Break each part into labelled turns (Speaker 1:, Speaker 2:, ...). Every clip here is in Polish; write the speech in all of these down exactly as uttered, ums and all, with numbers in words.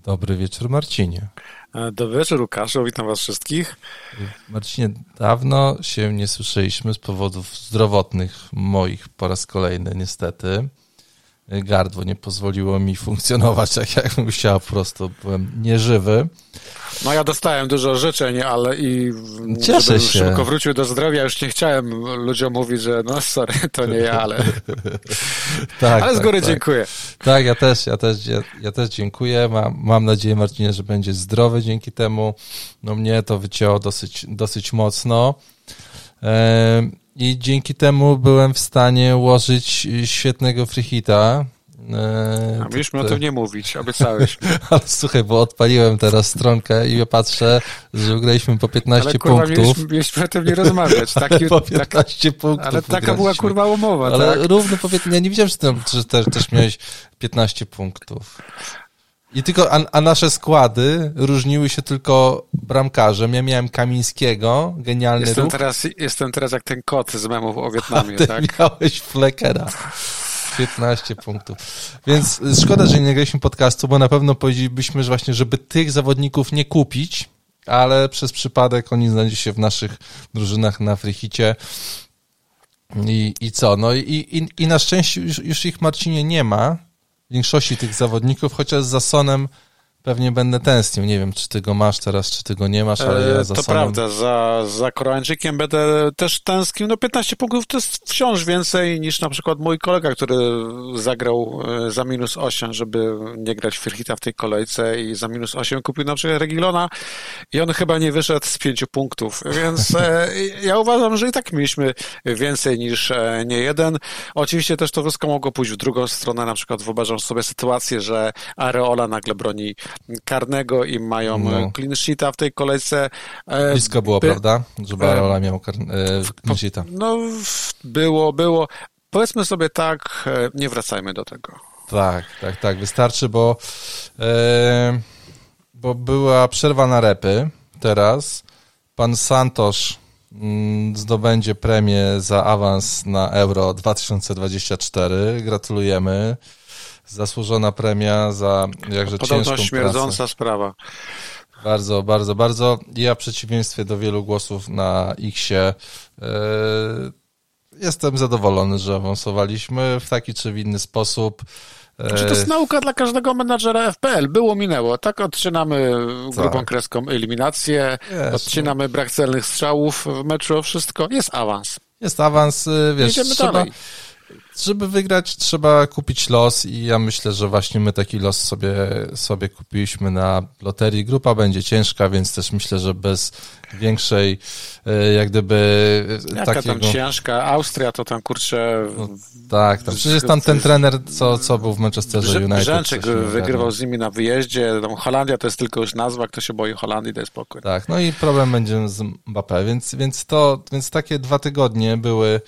Speaker 1: Dobry wieczór, Marcinie.
Speaker 2: Dobry wieczór, Łukaszu, witam was wszystkich.
Speaker 1: Marcinie, dawno się nie słyszeliśmy z powodów zdrowotnych moich po raz kolejny niestety. Gardło nie pozwoliło mi funkcjonować tak, jakbym chciał, po prostu byłem nieżywy.
Speaker 2: No ja dostałem dużo życzeń, ale i
Speaker 1: Cieszę
Speaker 2: żebym
Speaker 1: się.
Speaker 2: szybko wrócił do zdrowia, już nie chciałem ludziom mówić, że no sorry, to nie ja, ale
Speaker 1: tak,
Speaker 2: ale z
Speaker 1: tak,
Speaker 2: góry
Speaker 1: tak.
Speaker 2: dziękuję.
Speaker 1: Tak, ja też, ja też, ja, ja też dziękuję. Mam, mam nadzieję, Marcinie, że będzie zdrowy dzięki temu. No mnie to wycięło dosyć, dosyć mocno. Ehm, I dzięki temu byłem w stanie ułożyć świetnego free hita.
Speaker 2: A mieliśmy o tym nie mówić, obiecałeś.
Speaker 1: Ale słuchaj, bo odpaliłem teraz stronkę i patrzę, że ugraliśmy po piętnaście
Speaker 2: ale, kurwa,
Speaker 1: punktów.
Speaker 2: Mieliśmy, mieliśmy o tym nie rozmawiać. Taki,
Speaker 1: po piętnaście
Speaker 2: tak,
Speaker 1: punktów.
Speaker 2: ale taka była kurwa umowa,
Speaker 1: ale
Speaker 2: tak?
Speaker 1: równo po piętnaście, ja nie widziałem, że, tam, że też, też miałeś piętnaście punktów. I tylko, a, a nasze składy różniły się tylko bramkarzem. Ja miałem Kamińskiego, genialny
Speaker 2: Jestem
Speaker 1: ruch.
Speaker 2: teraz, jestem teraz jak ten kot z memów o Wietnamie,
Speaker 1: Ty
Speaker 2: tak?
Speaker 1: miałeś Fleckera. piętnaście punktów. Więc szkoda, że nie nagraliśmy podcastu, bo na pewno powiedzielibyśmy, że właśnie, żeby tych zawodników nie kupić, ale przez przypadek oni znajdą się w naszych drużynach na Freehicie. I, i co? No i, i, i na szczęście już, już ich, Marcinie, nie ma. Większości tych zawodników, chociaż za Sonem pewnie będę tęsknił. Nie wiem, czy ty go masz teraz, czy ty go nie masz, ale ja za
Speaker 2: To
Speaker 1: Sonem...
Speaker 2: prawda, za, za Koreańczykiem będę też tęsknił. No piętnaście punktów to jest wciąż więcej niż na przykład mój kolega, który zagrał za minus osiem, żeby nie grać Firhita w tej kolejce i za minus osiem kupił na przykład Regilona i on chyba nie wyszedł z pięciu punktów, więc ja uważam, że i tak mieliśmy więcej niż nie jeden. Oczywiście też to wszystko mogło pójść w drugą stronę, na przykład wyobrażam sobie sytuację, że Areola nagle broni karnego i mają no. clean sheeta w tej kolejce.
Speaker 1: Blisko było, By... prawda? Żeby Areola miał kar... clean sheeta.
Speaker 2: No, było, było. Powiedzmy sobie tak, nie wracajmy do tego.
Speaker 1: Tak, tak, tak. Wystarczy, bo, e, bo była przerwa na repy teraz. Pan Santosz mm, zdobędzie premię za awans na Euro dwa tysiące dwadzieścia cztery. Gratulujemy. Zasłużona premia za jakże
Speaker 2: Podobno
Speaker 1: ciężką
Speaker 2: śmierdząca
Speaker 1: pracę.
Speaker 2: sprawa.
Speaker 1: Bardzo, bardzo, bardzo. Ja w przeciwieństwie do wielu głosów na X-ie yy, jestem zadowolony, że awansowaliśmy w taki czy w inny sposób.
Speaker 2: Czy to jest nauka dla każdego menadżera F P L? Było, minęło. Tak, odcinamy grubą tak. kreską eliminację, yes, odcinamy no. brak celnych strzałów w meczu, wszystko. Jest awans.
Speaker 1: Jest awans, wiesz,
Speaker 2: Idziemy
Speaker 1: trzeba...
Speaker 2: dalej.
Speaker 1: Żeby wygrać, trzeba kupić los i ja myślę, że właśnie my taki los sobie, sobie kupiliśmy na loterii. Grupa będzie ciężka, więc też myślę, że bez większej jak gdyby
Speaker 2: Jaka
Speaker 1: takiego...
Speaker 2: tam ciężka? Austria to tam kurczę...
Speaker 1: No, tak, tam. Przecież tam ten trener, co, co był w Manchesterze United.
Speaker 2: Brzęczek wygrywał z nimi na wyjeździe. Tam Holandia to jest tylko już nazwa, kto się boi Holandii, daj spokój.
Speaker 1: Tak, no i problem będzie z Mbappé, więc, więc to, więc takie dwa tygodnie były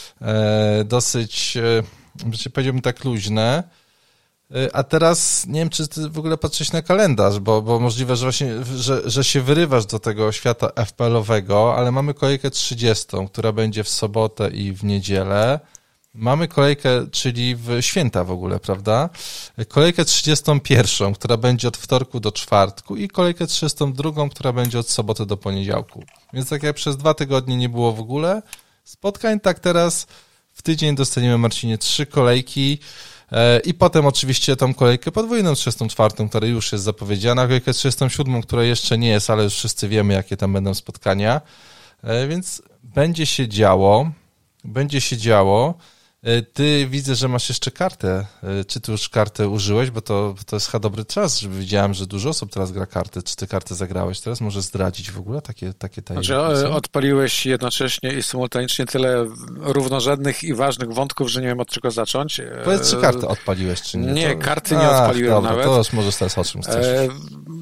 Speaker 1: E, dosyć, e, powiedziałbym tak luźne, e, a teraz nie wiem, czy ty w ogóle patrzysz na kalendarz, bo, bo możliwe, że właśnie, że, że się wyrywasz do tego świata F P L-owego, ale mamy kolejkę trzydziestą, która będzie w sobotę i w niedzielę. Mamy kolejkę, czyli w święta w ogóle, prawda? Kolejkę trzydziestą pierwszą, która będzie od wtorku do czwartku i kolejkę trzydziestą drugą, która będzie od soboty do poniedziałku. Więc tak jak przez dwa tygodnie nie było w ogóle spotkań, tak teraz w tydzień dostaniemy, Marcinie, trzy kolejki e, i potem oczywiście tą kolejkę podwójną, trzydziestą czwartą, która już jest zapowiedziana, kolejkę trzydziestą siódmą, która jeszcze nie jest, ale już wszyscy wiemy, jakie tam będą spotkania, e, więc będzie się działo, będzie się działo. Ty widzę, że masz jeszcze kartę. Czy ty już kartę użyłeś? Bo to, to jest chyba dobry czas, żeby widziałem, że dużo osób teraz gra karty. Czy ty kartę zagrałeś teraz? Może zdradzić w ogóle takie, takie tajemnice?
Speaker 2: Znaczy, odpaliłeś jednocześnie i symultanicznie tyle równorzędnych i ważnych wątków, że nie wiem, od czego zacząć.
Speaker 1: Powiedz, czy kartę odpaliłeś, czy nie?
Speaker 2: Nie,
Speaker 1: to...
Speaker 2: karty nie Ach, odpaliłem
Speaker 1: dobra,
Speaker 2: nawet.
Speaker 1: To już może teraz o czym chcesz. E...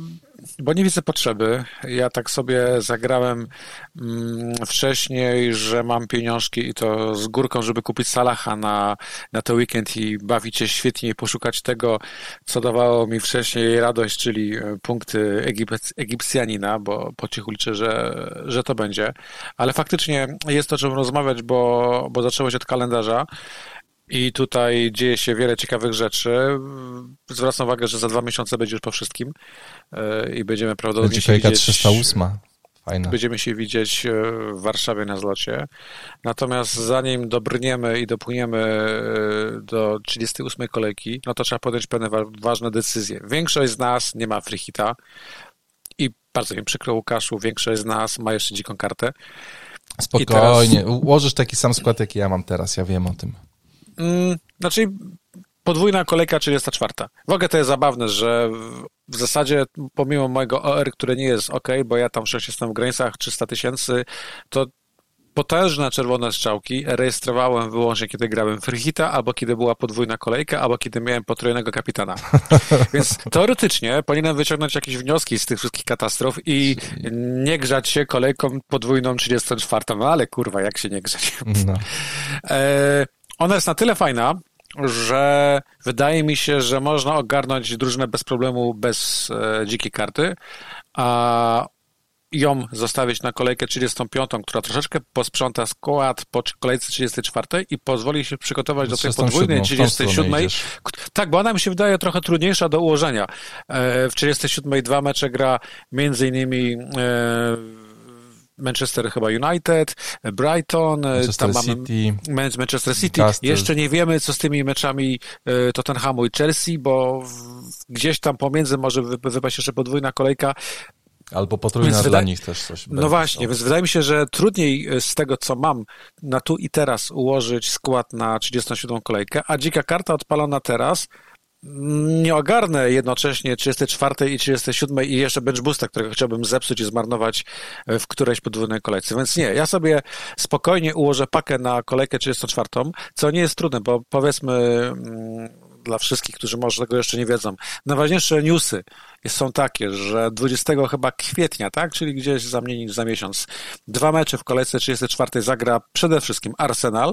Speaker 2: Bo nie widzę potrzeby. Ja tak sobie zagrałem mm, wcześniej, że mam pieniążki i to z górką, żeby kupić Salaha na, na ten weekend i bawić się świetnie i poszukać tego, co dawało mi wcześniej radość, czyli punkty Egip- Egipcjanina, bo po cichu liczę, że, że to będzie. Ale faktycznie jest o czym rozmawiać, bo, bo zaczęło się od kalendarza. I tutaj dzieje się wiele ciekawych rzeczy. Zwracam uwagę, że za dwa miesiące będzie już po wszystkim i będziemy prawdopodobnie
Speaker 1: będzie
Speaker 2: się widzieć...
Speaker 1: trzysta osiem. Fajne.
Speaker 2: Będziemy się widzieć w Warszawie na zlocie. Natomiast zanim dobrniemy i dopłyniemy do trzydziestej ósmej kolejki, no to trzeba podjąć pewne ważne decyzje. Większość z nas nie ma free hita i bardzo mi przykro, Łukaszu, większość z nas ma jeszcze dziką kartę.
Speaker 1: Spokojnie, teraz... ułożysz taki sam skład, jaki ja mam teraz, ja wiem o tym.
Speaker 2: Mm, znaczy podwójna kolejka trzydziesta czwarta. W ogóle to jest zabawne, że w zasadzie pomimo mojego O R, które nie jest ok, bo ja tam przecież jestem w granicach trzysta tysięcy, to potężne czerwone strzałki rejestrowałem wyłącznie, kiedy grałem free hita, albo kiedy była podwójna kolejka, albo kiedy miałem potrójnego kapitana. Więc teoretycznie powinienem wyciągnąć jakieś wnioski z tych wszystkich katastrof i nie grzać się kolejką podwójną trzydziestą czwartą. No ale kurwa, jak się nie grzać. No. E, ona jest na tyle fajna, że wydaje mi się, że można ogarnąć drużynę bez problemu, bez e, dzikiej karty, a ją zostawić na kolejkę trzydziestą piątą, która troszeczkę posprząta skład po kolejce trzydziestej czwartej i pozwoli się przygotować do tej podwójnej trzydziestej siódmej. Tak, bo ona mi się wydaje trochę trudniejsza do ułożenia. W trzydziestej siódmej dwa mecze gra między innymi Manchester chyba United, Brighton,
Speaker 1: Manchester
Speaker 2: tam
Speaker 1: City,
Speaker 2: mamy Manchester City.
Speaker 1: Castle.
Speaker 2: Jeszcze nie wiemy, co z tymi meczami Tottenhamu i Chelsea, bo gdzieś tam pomiędzy może wypaść jeszcze podwójna kolejka.
Speaker 1: Albo potrójna dla wydaje... nich też coś.
Speaker 2: No właśnie, to. Więc wydaje mi się, że trudniej z tego, co mam na tu i teraz ułożyć skład na trzydziestą siódmą kolejkę, a dzika karta odpalona teraz nie ogarnę jednocześnie trzydziestej czwartej i trzydziestej siódmej i jeszcze bench boosta, którego chciałbym zepsuć i zmarnować w którejś podwójnej kolejce. Więc nie, ja sobie spokojnie ułożę pakę na kolejkę trzydziestą czwartą, co nie jest trudne, bo powiedzmy dla wszystkich, którzy może tego jeszcze nie wiedzą, najważniejsze newsy są takie, że dwudziestego chyba kwietnia, tak, czyli gdzieś za mniej niż za miesiąc, dwa mecze w kolejce trzydziestej czwartej zagra przede wszystkim Arsenal,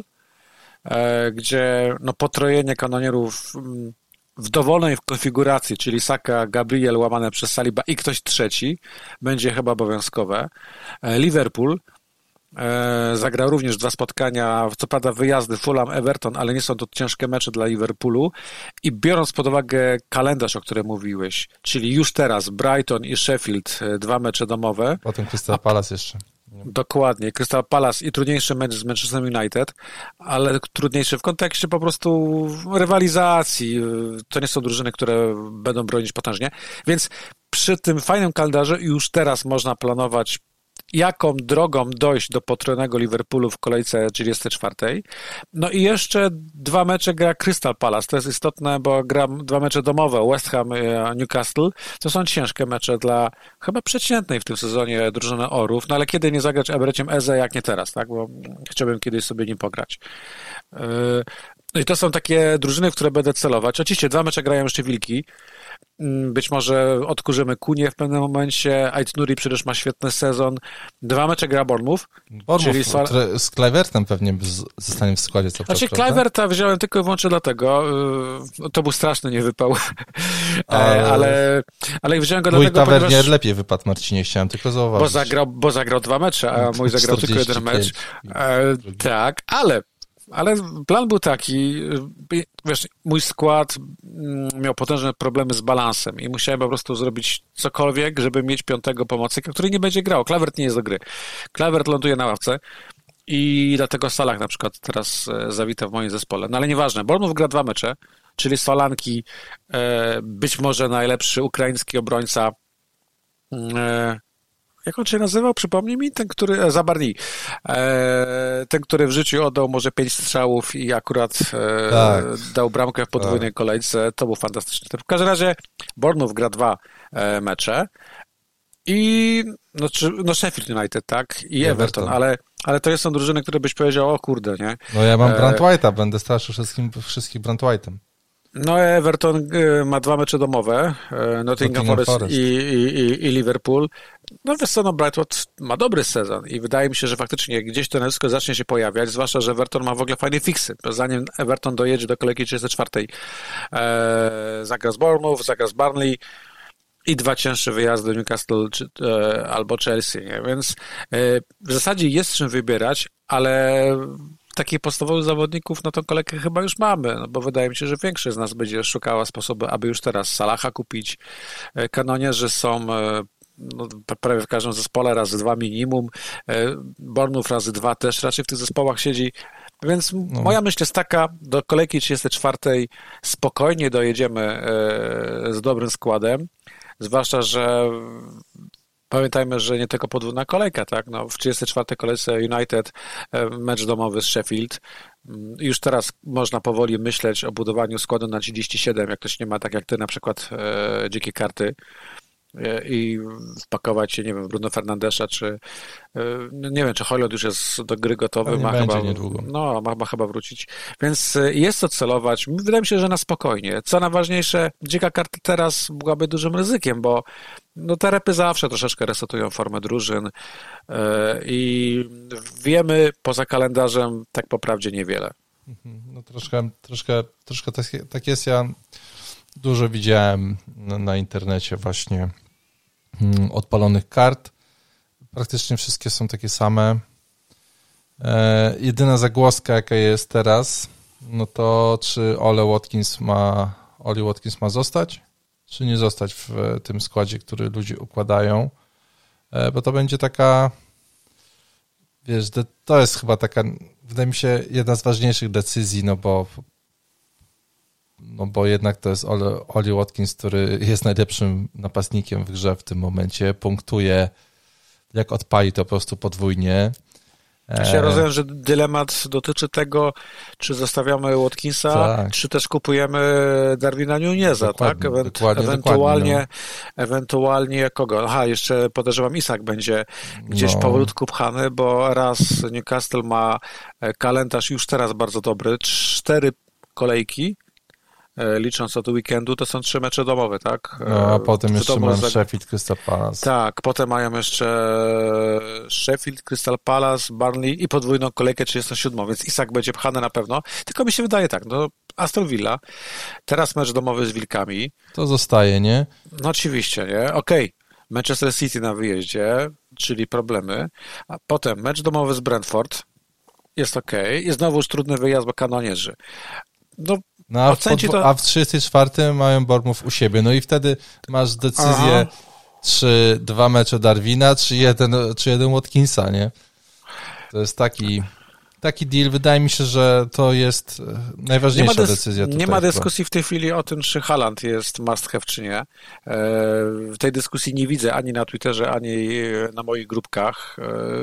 Speaker 2: gdzie no potrojenie kanonierów w dowolnej konfiguracji, czyli Saka, Gabriel łamane przez Saliba i ktoś trzeci, będzie chyba obowiązkowe. Liverpool e, zagra również dwa spotkania, co prawda wyjazdy Fulham, Everton, ale nie są to ciężkie mecze dla Liverpoolu i biorąc pod uwagę kalendarz, o którym mówiłeś, czyli już teraz Brighton i Sheffield, dwa mecze domowe.
Speaker 1: Potem Crystal Palace jeszcze.
Speaker 2: Dokładnie, Crystal Palace i trudniejszy mecz z Manchester United, ale trudniejszy w kontekście po prostu rywalizacji. To nie są drużyny, które będą bronić potężnie, więc przy tym fajnym kalendarzu już teraz można planować, jaką drogą dojść do potrójnego Liverpoolu w kolejce trzydziestej czwartej. No i jeszcze dwa mecze gra Crystal Palace. To jest istotne, bo gra dwa mecze domowe, West Ham, Newcastle. To są ciężkie mecze dla chyba przeciętnej w tym sezonie drużyny Orów, no ale kiedy nie zagrać Ebereciem Eze, jak nie teraz, tak? Bo chciałbym kiedyś sobie nim pograć. No i to są takie drużyny, w które będę celować. Oczywiście dwa mecze grają jeszcze Wilki. Być może odkurzymy Kunię w pewnym momencie. Ait Nuri przecież ma świetny sezon. Dwa mecze gra Bournemouth.
Speaker 1: Bournemouth czyli Sol... z Kluivertem pewnie zostanie w składzie. Co
Speaker 2: znaczy Kluiverta wziąłem tylko i wyłącznie dlatego. To był straszny niewypał. Ale, ale, ale wziąłem go
Speaker 1: mój
Speaker 2: dlatego,
Speaker 1: Tavernier
Speaker 2: ponieważ...
Speaker 1: lepiej wypadł, Marcinie, chciałem tylko zauważyć.
Speaker 2: Bo zagrał, bo zagrał dwa mecze, a mój zagrał tylko jeden mecz. E, tak, ale Ale plan był taki, wiesz, mój skład miał potężne problemy z balansem i musiałem po prostu zrobić cokolwiek, żeby mieć piątego pomocnika, który nie będzie grał. Kluivert nie jest do gry. Kluivert ląduje na ławce i dlatego Salah na przykład teraz zawita w moim zespole. No ale nieważne, Bournemouth gra dwa mecze, czyli Solanki, być może najlepszy ukraiński obrońca, jak on się nazywał? Przypomnij mi, ten, który... Zabarni. E, ten, który w życiu oddał może pięć strzałów i akurat e, tak. dał bramkę w podwójnej tak. kolejce. To był fantastyczny. W każdym razie Bournemouth gra dwa e, mecze i no, czy, no Sheffield United, tak? I Everton, Everton. ale ale to są drużyny, które byś powiedział, o kurde, nie?
Speaker 1: No ja mam Brand White'a, będę straszył wszystkim, wszystkich Brand White'em.
Speaker 2: No Everton ma dwa mecze domowe, Nottingham, Nottingham Forest, Forest. I, i, i Liverpool. No wiesz co, no Brighton ma dobry sezon i wydaje mi się, że faktycznie gdzieś to nazwisko zacznie się pojawiać, zwłaszcza, że Everton ma w ogóle fajne fiksy. Zanim Everton dojedzie do kolejki trzydziestej czwartej, e, zagra z Bournemouth, zagra z Burnley i dwa cięższe wyjazdy do Newcastle czy, e, albo Chelsea, nie? Więc e, w zasadzie jest czym wybierać, ale takich podstawowych zawodników, no to kolejkę chyba już mamy, no bo wydaje mi się, że większość z nas będzie szukała sposobu, aby już teraz Salaha kupić. Kanonierzy są no, prawie w każdym zespole razy dwa minimum. Bournemouth razy dwa też raczej w tych zespołach siedzi. Więc no. moja myśl jest taka, do kolejki trzydziestej czwartej spokojnie dojedziemy z dobrym składem, zwłaszcza, że pamiętajmy, że nie tylko podwójna kolejka, tak? No, w trzydziestej czwartej kolejce United, mecz domowy z Sheffield. Już teraz można powoli myśleć o budowaniu składu na trzydzieści siedem, jak ktoś nie ma, tak jak ty, na przykład e, dzikie karty i wpakować się, nie wiem, Bruno Fernandesza, czy nie wiem, czy Hojlund już jest do gry gotowy, ma chyba,
Speaker 1: niedługo.
Speaker 2: No, ma, ma chyba wrócić. Więc jest co celować. Wydaje mi się, że na spokojnie. Co najważniejsze, dzika karta teraz byłaby dużym ryzykiem, bo no, te repy zawsze troszeczkę resetują formę drużyn i wiemy poza kalendarzem tak po prawdzie niewiele.
Speaker 1: No troszkę, troszkę, troszkę tak, tak jest. Ja dużo widziałem na, na internecie właśnie odpalonych kart. Praktycznie wszystkie są takie same. E, jedyna zagłoska, jaka jest teraz, no to czy Ole Watkins ma, Oli Watkins ma zostać, czy nie zostać w tym składzie, który ludzie układają. E, bo to będzie taka, wiesz, to jest chyba taka, wydaje mi się, jedna z ważniejszych decyzji, no bo no bo jednak to jest Oli Watkins, który jest najlepszym napastnikiem w grze w tym momencie, punktuje, jak odpali to po prostu podwójnie.
Speaker 2: Ja rozumiem, że dylemat dotyczy tego, czy zostawiamy Watkinsa, tak. czy też kupujemy Darwina Nuneza, tak? Ewent-
Speaker 1: dokładnie,
Speaker 2: ewentualnie,
Speaker 1: dokładnie, no.
Speaker 2: ewentualnie kogo? Aha, jeszcze podejrzewam Isak będzie gdzieś no. powolutku pchany, bo raz Newcastle ma kalendarz już teraz bardzo dobry, cztery kolejki, licząc od weekendu, to są trzy mecze domowe, tak?
Speaker 1: No, a potem jeszcze mają za... Sheffield, Crystal Palace.
Speaker 2: Tak, potem mają jeszcze Sheffield, Crystal Palace, Burnley i podwójną kolejkę trzydziestą siódmą, więc Isak będzie pchany na pewno. Tylko mi się wydaje tak, no Aston Villa, teraz mecz domowy z Wilkami.
Speaker 1: To zostaje, nie?
Speaker 2: No oczywiście, nie? Okej, okay. Manchester City na wyjeździe, czyli problemy, a potem mecz domowy z Brentford, jest okej, okay. Jest znowuż trudny wyjazd, bo kanonierzy. No,
Speaker 1: No a, w podwo- to... a w trzydziestej czwartej mają Bournemouth u siebie. No i wtedy masz decyzję, Aha. czy dwa mecze Darwina, czy jeden, czy jeden Watkinsa, nie? To jest taki, taki deal. Wydaje mi się, że to jest najważniejsza nie dys- decyzja tutaj.
Speaker 2: Nie ma dyskusji w tej chwili o tym, czy Haaland jest must have, czy nie. W tej dyskusji nie widzę ani na Twitterze, ani na moich grupkach,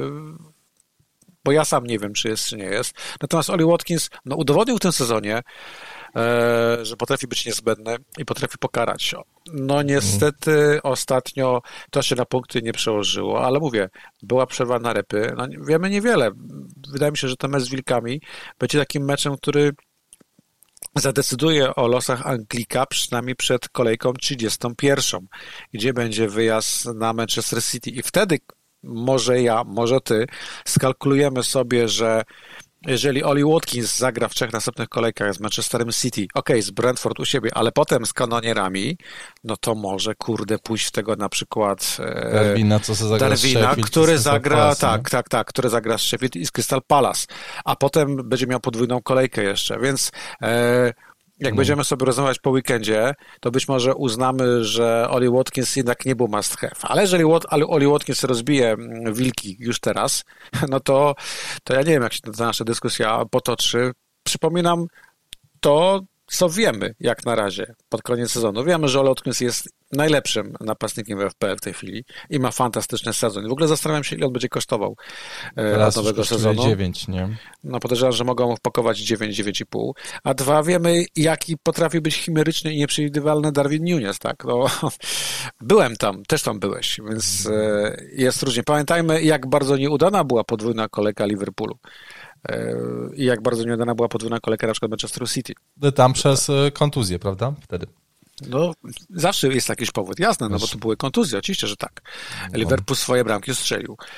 Speaker 2: bo ja sam nie wiem, czy jest, czy nie jest. Natomiast Oli Watkins no, udowodnił w tym sezonie, że potrafi być niezbędny i potrafi pokarać. No niestety mm. ostatnio to się na punkty nie przełożyło, ale mówię, była przerwa na repy. No, wiemy niewiele. Wydaje mi się, że ten mecz z Wilkami będzie takim meczem, który zadecyduje o losach Anglika przynajmniej przed kolejką trzydziestą pierwszą, gdzie będzie wyjazd na Manchester City i wtedy może ja, może ty skalkulujemy sobie, że jeżeli Oli Watkins zagra w trzech następnych kolejkach z Manchesterem City, okej, okay, z Brentford u siebie, ale potem z kanonierami, no to może, kurde, pójść w tego na przykład
Speaker 1: Darwina, co se zagra
Speaker 2: Darwina,
Speaker 1: z
Speaker 2: który zagra,
Speaker 1: Palace,
Speaker 2: tak, tak, tak, który zagra z Sheffield i z Crystal Palace, a potem będzie miał podwójną kolejkę jeszcze, więc e, jak no. będziemy sobie rozmawiać po weekendzie, to być może uznamy, że Oli Watkins jednak nie był must have. Ale jeżeli Oli Watkins rozbije Wilki już teraz, no to, to ja nie wiem, jak się ta nasza dyskusja potoczy. Przypominam to, co wiemy jak na razie pod koniec sezonu. Wiemy, że Oli Watkins jest najlepszym napastnikiem w F P L w tej chwili i ma fantastyczny sezon. W ogóle zastanawiam się, ile on będzie kosztował
Speaker 1: Teraz
Speaker 2: od nowego sezonu.
Speaker 1: dziewięć, nie?
Speaker 2: No podejrzewam, że mogą mu wpakować dziewięć, dziewięć i pół. A dwa, wiemy, jaki potrafi być chimeryczny i nieprzewidywalny Darwin Nunez, tak? No, byłem tam, też tam byłeś, więc jest różnie. Pamiętajmy, jak bardzo nieudana była podwójna kolejka Liverpoolu. I jak bardzo nieudana była podwójna kolejka na przykład Manchesteru City.
Speaker 1: Tam przez kontuzję, prawda? Wtedy.
Speaker 2: No, zawsze jest jakiś powód, jasne, no bo to były kontuzje, oczywiście, że tak. Liverpool swoje bramki strzelił.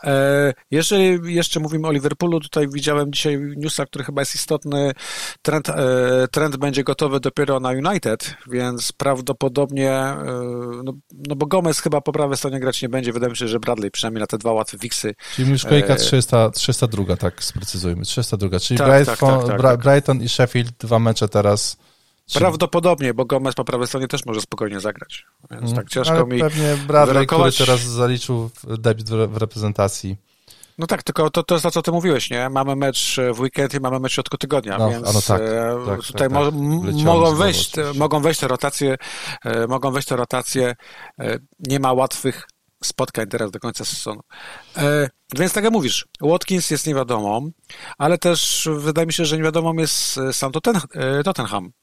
Speaker 2: Jeżeli jeszcze mówimy o Liverpoolu, tutaj widziałem dzisiaj newsa, który chyba jest istotny. Trend, trend będzie gotowy dopiero na United, więc prawdopodobnie, no, no bo Gomez chyba po prawej stronie grać nie będzie. Wydaje mi się, że Bradley przynajmniej na te dwa łatwe fiksy.
Speaker 1: Czyli już kolejka trzysta, trzysta dwa, tak sprecyzujmy. trzysta dwa, czyli
Speaker 2: tak,
Speaker 1: Brighton,
Speaker 2: tak, tak,
Speaker 1: Bra-
Speaker 2: tak.
Speaker 1: Brighton i Sheffield, dwa mecze teraz.
Speaker 2: Prawdopodobnie, bo Gomez po prawej stronie też może spokojnie zagrać. Więc hmm. tak ciężko
Speaker 1: Ale
Speaker 2: mi
Speaker 1: pewnie Bradley,
Speaker 2: wyrokować.
Speaker 1: który teraz zaliczył debiut w reprezentacji.
Speaker 2: No tak, tylko to, to jest to, co ty mówiłeś, nie? Mamy mecz w weekend i mamy mecz w środku tygodnia,
Speaker 1: no,
Speaker 2: więc
Speaker 1: no tak, tak,
Speaker 2: tutaj
Speaker 1: tak,
Speaker 2: mo-
Speaker 1: tak.
Speaker 2: mogą, wejść, mogą wejść te rotacje, mogą wejść te rotacje. Nie ma łatwych spotkań teraz do końca sezonu. Więc tak jak mówisz, Watkins jest niewiadomą, ale też wydaje mi się, że niewiadomą jest sam Tottenham.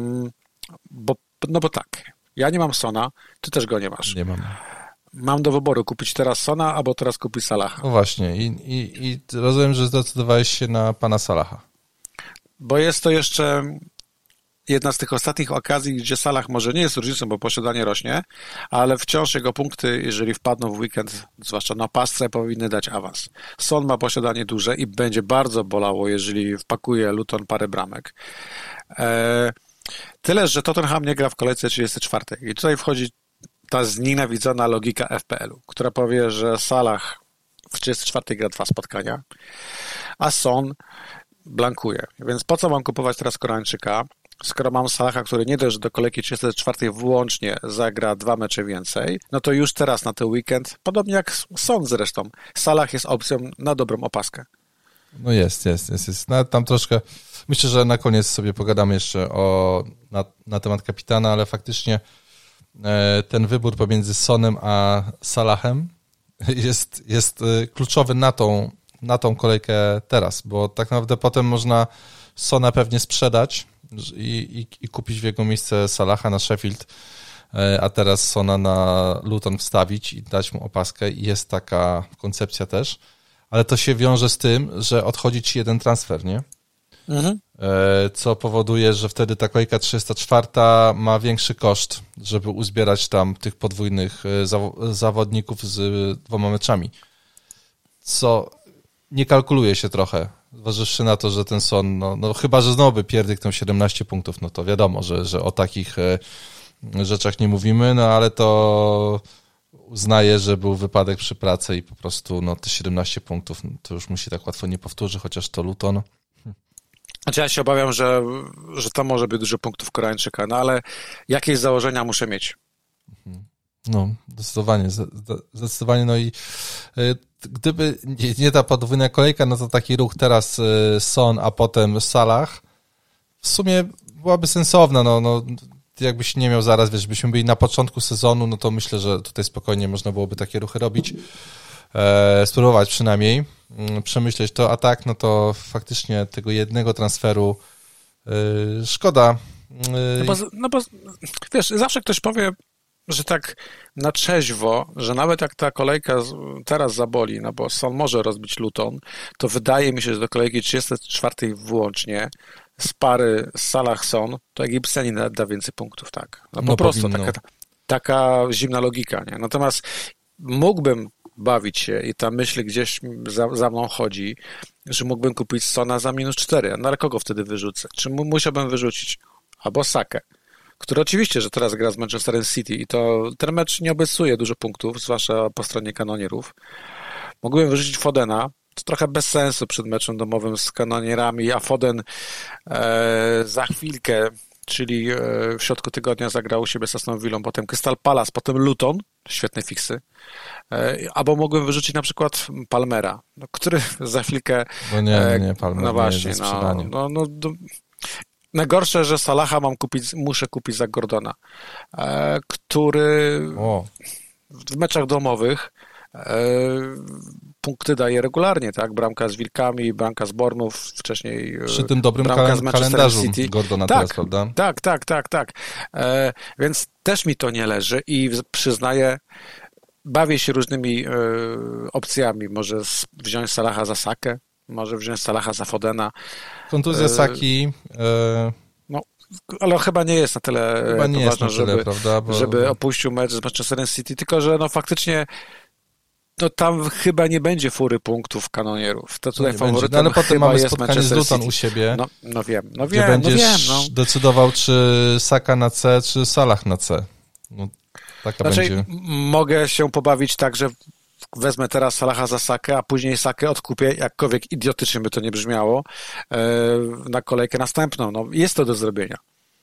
Speaker 2: Bo, no bo tak, ja nie mam Sona, ty też go nie masz.
Speaker 1: Nie mam.
Speaker 2: Mam do wyboru kupić teraz Sona, albo teraz kupić Salaha.
Speaker 1: No właśnie i, i, i rozumiem, że zdecydowałeś się na pana Salaha.
Speaker 2: Bo jest to jeszcze jedna z tych ostatnich okazji, gdzie Salah może nie jest różnicą, bo posiadanie rośnie, ale wciąż jego punkty, jeżeli wpadną w weekend, zwłaszcza na pasce, powinny dać awans. Son ma posiadanie duże i będzie bardzo bolało, jeżeli wpakuje Luton parę bramek. Eee, tyle, że Tottenham nie gra w kolejce trzydziestej czwartej. I tutaj wchodzi ta znienawidzona logika F P L u, która powie, że Salah w trzydziestej czwartej gra dwa spotkania, a Son blankuje. Więc po co mam kupować teraz Koreańczyka, skoro mam Salaha, który nie dość, że do kolejki trzydziestej czwartej włącznie zagra dwa mecze więcej, no to już teraz na ten weekend, podobnie jak Son zresztą, Salah jest opcją na dobrą opaskę.
Speaker 1: No jest, jest, jest. jest. Nawet tam troszkę, myślę, że na koniec sobie pogadamy jeszcze o, na, na temat kapitana, ale faktycznie e, ten wybór pomiędzy Sonem a Salahem jest, jest kluczowy na tą, na tą kolejkę teraz, bo tak naprawdę potem można Sona pewnie sprzedać i, i, i kupić w jego miejsce Salaha na Sheffield, a teraz Sona na Luton wstawić i dać mu opaskę. I jest taka koncepcja też, ale to się wiąże z tym, że odchodzi ci jeden transfer, nie? Mhm. Co powoduje, że wtedy ta kolejka trzydziesta czwarta ma większy koszt, żeby uzbierać tam tych podwójnych zawodników z dwoma meczami. Co nie kalkuluje się trochę, zważywszy na to, że ten Son, no, no chyba, że znowu by pierdyknął siedemnaście punktów, no to wiadomo, że, że o takich e, rzeczach nie mówimy, no ale to uznaję, że był wypadek przy pracy i po prostu no te siedemnaście punktów, no, to już musi tak łatwo nie powtórzy, chociaż to Luton.
Speaker 2: Znaczy ja się obawiam, że, że to może być dużo punktów Koreańczyka, no ale jakieś założenia muszę mieć.
Speaker 1: No, zdecydowanie, zdecydowanie, no i y, gdyby nie, nie ta podwójna kolejka, no to taki ruch teraz y, Son, a potem Salah w sumie byłaby sensowna, no, no jakbyś nie miał zaraz, wiesz, byśmy byli na początku sezonu, no to myślę, że tutaj spokojnie można byłoby takie ruchy robić, e, spróbować przynajmniej, y, przemyśleć to, a tak, no to faktycznie tego jednego transferu y, szkoda.
Speaker 2: Y, no, bo, no bo wiesz, zawsze ktoś powie, że tak na trzeźwo, że nawet jak ta kolejka teraz zaboli, no bo Son może rozbić Luton, to wydaje mi się, że do kolejki trzydziestej czwartej włącznie z pary Salah-Son, to Egipcjanin da więcej punktów, tak. No po no, prostu taka, taka zimna logika, nie? Natomiast mógłbym bawić się i ta myśl gdzieś za, za mną chodzi, że mógłbym kupić Sona za minus cztery, no ale kogo wtedy wyrzucę? Czy mu, musiałbym wyrzucić albo Sakę, który oczywiście, że teraz gra z Manchesterem City i to ten mecz nie obiecuje dużo punktów, zwłaszcza po stronie kanonierów. Mógłbym wyrzucić Fodena, to trochę bez sensu przed meczem domowym z kanonierami, a Foden e, za chwilkę, czyli e, w środku tygodnia zagrał u siebie z Aston Villą, potem Crystal Palace, potem Luton, świetne fiksy, e, albo mogłem wyrzucić na przykład Palmera, no, który za chwilkę...
Speaker 1: No nie, nie, Palmer
Speaker 2: no właśnie,
Speaker 1: nie
Speaker 2: no, no, no, no najgorsze, że Salaha mam kupić, muszę kupić za Gordona, e, który o. w meczach domowych e, punkty daje regularnie, tak? Bramka z Wilkami, bramka z Bournemouth, wcześniej
Speaker 1: przy tym dobrym kal- kalendarzu City. Gordona tak, teraz, prawda?
Speaker 2: Tak, tak, tak, tak. E, więc też mi to nie leży i przyznaję, bawię się różnymi e, opcjami. Może wziąć Salaha za Sakę, może wziąć Salaha za Fodena.
Speaker 1: Kontuzja Saki. E...
Speaker 2: No, ale chyba nie jest na tyle
Speaker 1: chyba nie
Speaker 2: poważna,
Speaker 1: jest na tyle,
Speaker 2: żeby,
Speaker 1: prawda? Bo...
Speaker 2: żeby opuścił mecz z Manchesterem City, tylko że no faktycznie to tam chyba nie będzie fury punktów kanonierów. To tutaj
Speaker 1: no
Speaker 2: faworytem
Speaker 1: no, ale potem
Speaker 2: chyba
Speaker 1: mamy
Speaker 2: jest
Speaker 1: spotkanie
Speaker 2: Manchester
Speaker 1: z Luton
Speaker 2: City.
Speaker 1: u siebie.
Speaker 2: No, no wiem, no
Speaker 1: gdzie
Speaker 2: wiem,
Speaker 1: będziesz
Speaker 2: no wiem. No.
Speaker 1: decydował, czy Saka na C, czy Salah na C. No, taka
Speaker 2: znaczy,
Speaker 1: będzie.
Speaker 2: Mogę się pobawić tak, że wezmę teraz Salaha za Sakę, a później Sakę odkupię, jakkolwiek idiotycznie by to nie brzmiało, na kolejkę następną. No, jest to do zrobienia.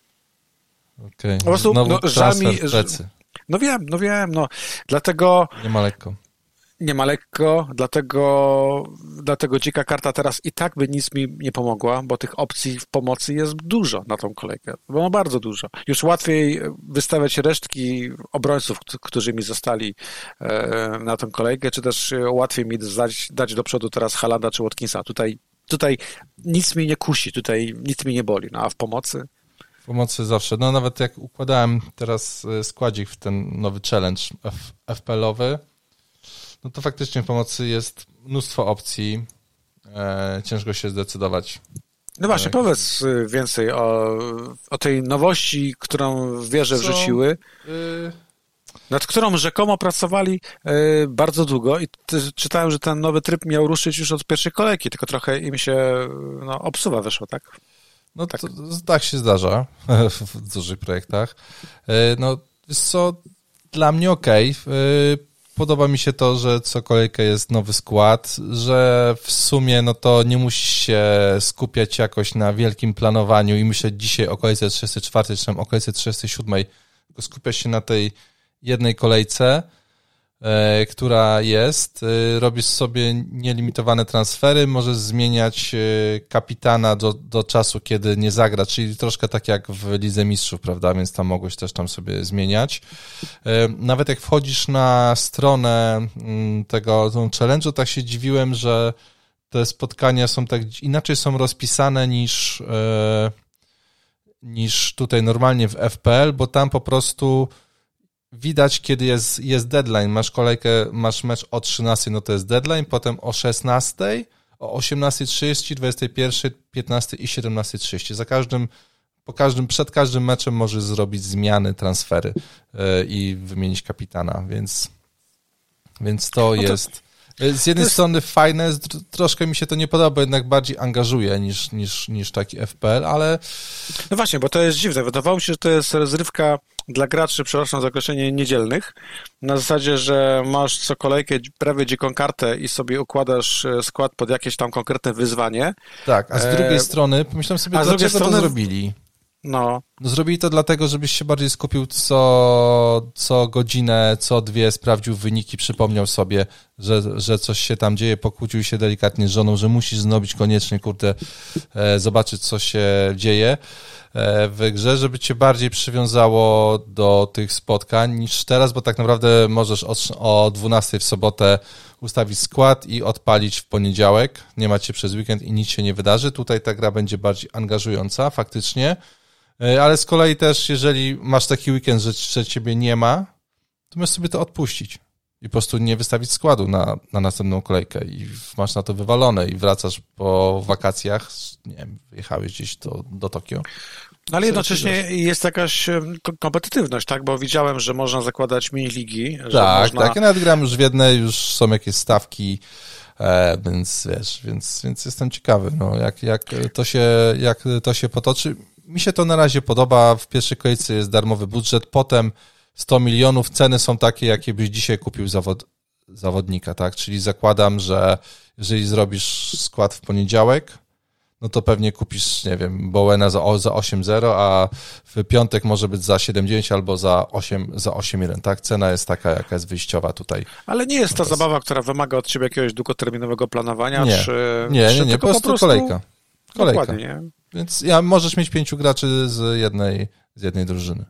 Speaker 1: Okej,
Speaker 2: Po prostu,
Speaker 1: znowu
Speaker 2: no, żal mi,
Speaker 1: transfer w plecy.
Speaker 2: No wiem, no wiem, no. Dlatego...
Speaker 1: Nie ma lekko.
Speaker 2: Nie ma lekko, dlatego, dlatego dzika karta teraz i tak by nic mi nie pomogła, bo tych opcji w pomocy jest dużo na tą kolejkę. No bardzo dużo. Już łatwiej wystawiać resztki obrońców, którzy mi zostali na tą kolejkę, czy też łatwiej mi dać, dać do przodu teraz Haalanda czy Watkinsa. Tutaj, tutaj nic mi nie kusi, tutaj nic mi nie boli. No a w pomocy?
Speaker 1: W pomocy zawsze. No nawet jak układałem teraz składzik w ten nowy challenge F P L-owy, no to faktycznie w pomocy jest mnóstwo opcji. E, ciężko się zdecydować.
Speaker 2: No właśnie, e, powiedz więcej o, o tej nowości, którą w wieże
Speaker 1: co?
Speaker 2: wrzuciły, y... nad którą rzekomo pracowali y, bardzo długo i ty, czytałem, że ten nowy tryb miał ruszyć już od pierwszej kolejki, tylko trochę im się no, obsuwa wyszło, tak?
Speaker 1: No
Speaker 2: tak.
Speaker 1: To, tak się zdarza w dużych projektach. E, no jest co, dla mnie okej. Okay. Podoba mi się to, że co kolejkę jest nowy skład, że w sumie no to nie musisz się skupiać jakoś na wielkim planowaniu i myśleć dzisiaj o kolejce trzydziestej czwartej czy tam o kolejce trzydziestej siódmej, tylko skupiasz się na tej jednej kolejce, e, która jest. E, robisz sobie nielimitowane transfery, możesz zmieniać e, kapitana do, do czasu, kiedy nie zagra, czyli troszkę tak jak w Lidze Mistrzów, prawda, więc tam mogłeś też tam sobie zmieniać. E, nawet jak wchodzisz na stronę m, tego, tego challenge'u, tak się dziwiłem, że te spotkania są tak inaczej są rozpisane niż, e, niż tutaj normalnie w F P L, bo tam po prostu widać, kiedy jest, jest deadline. Masz kolejkę, masz mecz o trzynastej, no to jest deadline, potem o szesnastej, o osiemnastej trzydzieści, dwudziestej pierwszej, piętnastej i siedemnastej trzydzieści. Za każdym, po każdym, przed każdym meczem możesz zrobić zmiany, transfery yy, i wymienić kapitana, więc, więc to, no to jest z jednej jest... strony fajne, troszkę mi się to nie podoba, bo jednak bardziej angażuje niż, niż, niż taki F P L, ale...
Speaker 2: No właśnie, bo to jest dziwne. Wydawało mi się, że to jest rozrywka dla graczy, przepraszam za określenie, niedzielnych. Na zasadzie, że masz co kolejkę prawie dziką kartę i sobie układasz skład pod jakieś tam konkretne wyzwanie.
Speaker 1: Tak, a z drugiej e... strony pomyślałem sobie, a dlaczego strony... to zrobili.
Speaker 2: No.
Speaker 1: no. Zrobili to dlatego, żebyś się bardziej skupił co, co godzinę, co dwie, sprawdził wyniki, przypomniał sobie, że, że coś się tam dzieje, pokłócił się delikatnie z żoną, że musisz zrobić koniecznie, kurde, e, zobaczyć, co się dzieje e, w grze, żeby cię bardziej przywiązało do tych spotkań niż teraz, bo tak naprawdę możesz od, o dwunastej w sobotę ustawić skład i odpalić w poniedziałek, nie macie przez weekend i nic się nie wydarzy. Tutaj ta gra będzie bardziej angażująca faktycznie, ale z kolei też, jeżeli masz taki weekend, że, że ciebie nie ma, to możesz sobie to odpuścić i po prostu nie wystawić składu na, na następną kolejkę i masz na to wywalone i wracasz po wakacjach, nie wiem, wyjechałeś gdzieś do, do Tokio.
Speaker 2: No ale jednocześnie jest jakaś kompetytywność, tak? Bo widziałem, że można zakładać mini-ligi.
Speaker 1: Tak,
Speaker 2: że można...
Speaker 1: tak. Ja nawet gram już w jednej, już są jakieś stawki, e, więc wiesz, więc, więc jestem ciekawy, no, jak, jak, to się, jak to się potoczy. Mi się to na razie podoba. W pierwszej kolejce jest darmowy budżet, potem sto milionów. Ceny są takie, jakie byś dzisiaj kupił zawod, zawodnika, tak? Czyli zakładam, że jeżeli zrobisz skład w poniedziałek, no to pewnie kupisz, nie wiem, Bowena za, za osiem zero, a w piątek może być za siedem dziewięć albo za osiem, za osiem jeden, tak? Cena jest taka, jaka jest wyjściowa tutaj.
Speaker 2: Ale nie jest to no zabawa, która wymaga od ciebie jakiegoś długoterminowego planowania,
Speaker 1: nie,
Speaker 2: czy...
Speaker 1: Nie, nie,
Speaker 2: czy
Speaker 1: nie, po prostu, po prostu kolejka. Kolejka.
Speaker 2: Dokładnie, nie?
Speaker 1: Więc ja, możesz mieć pięciu graczy z jednej, z jednej drużyny.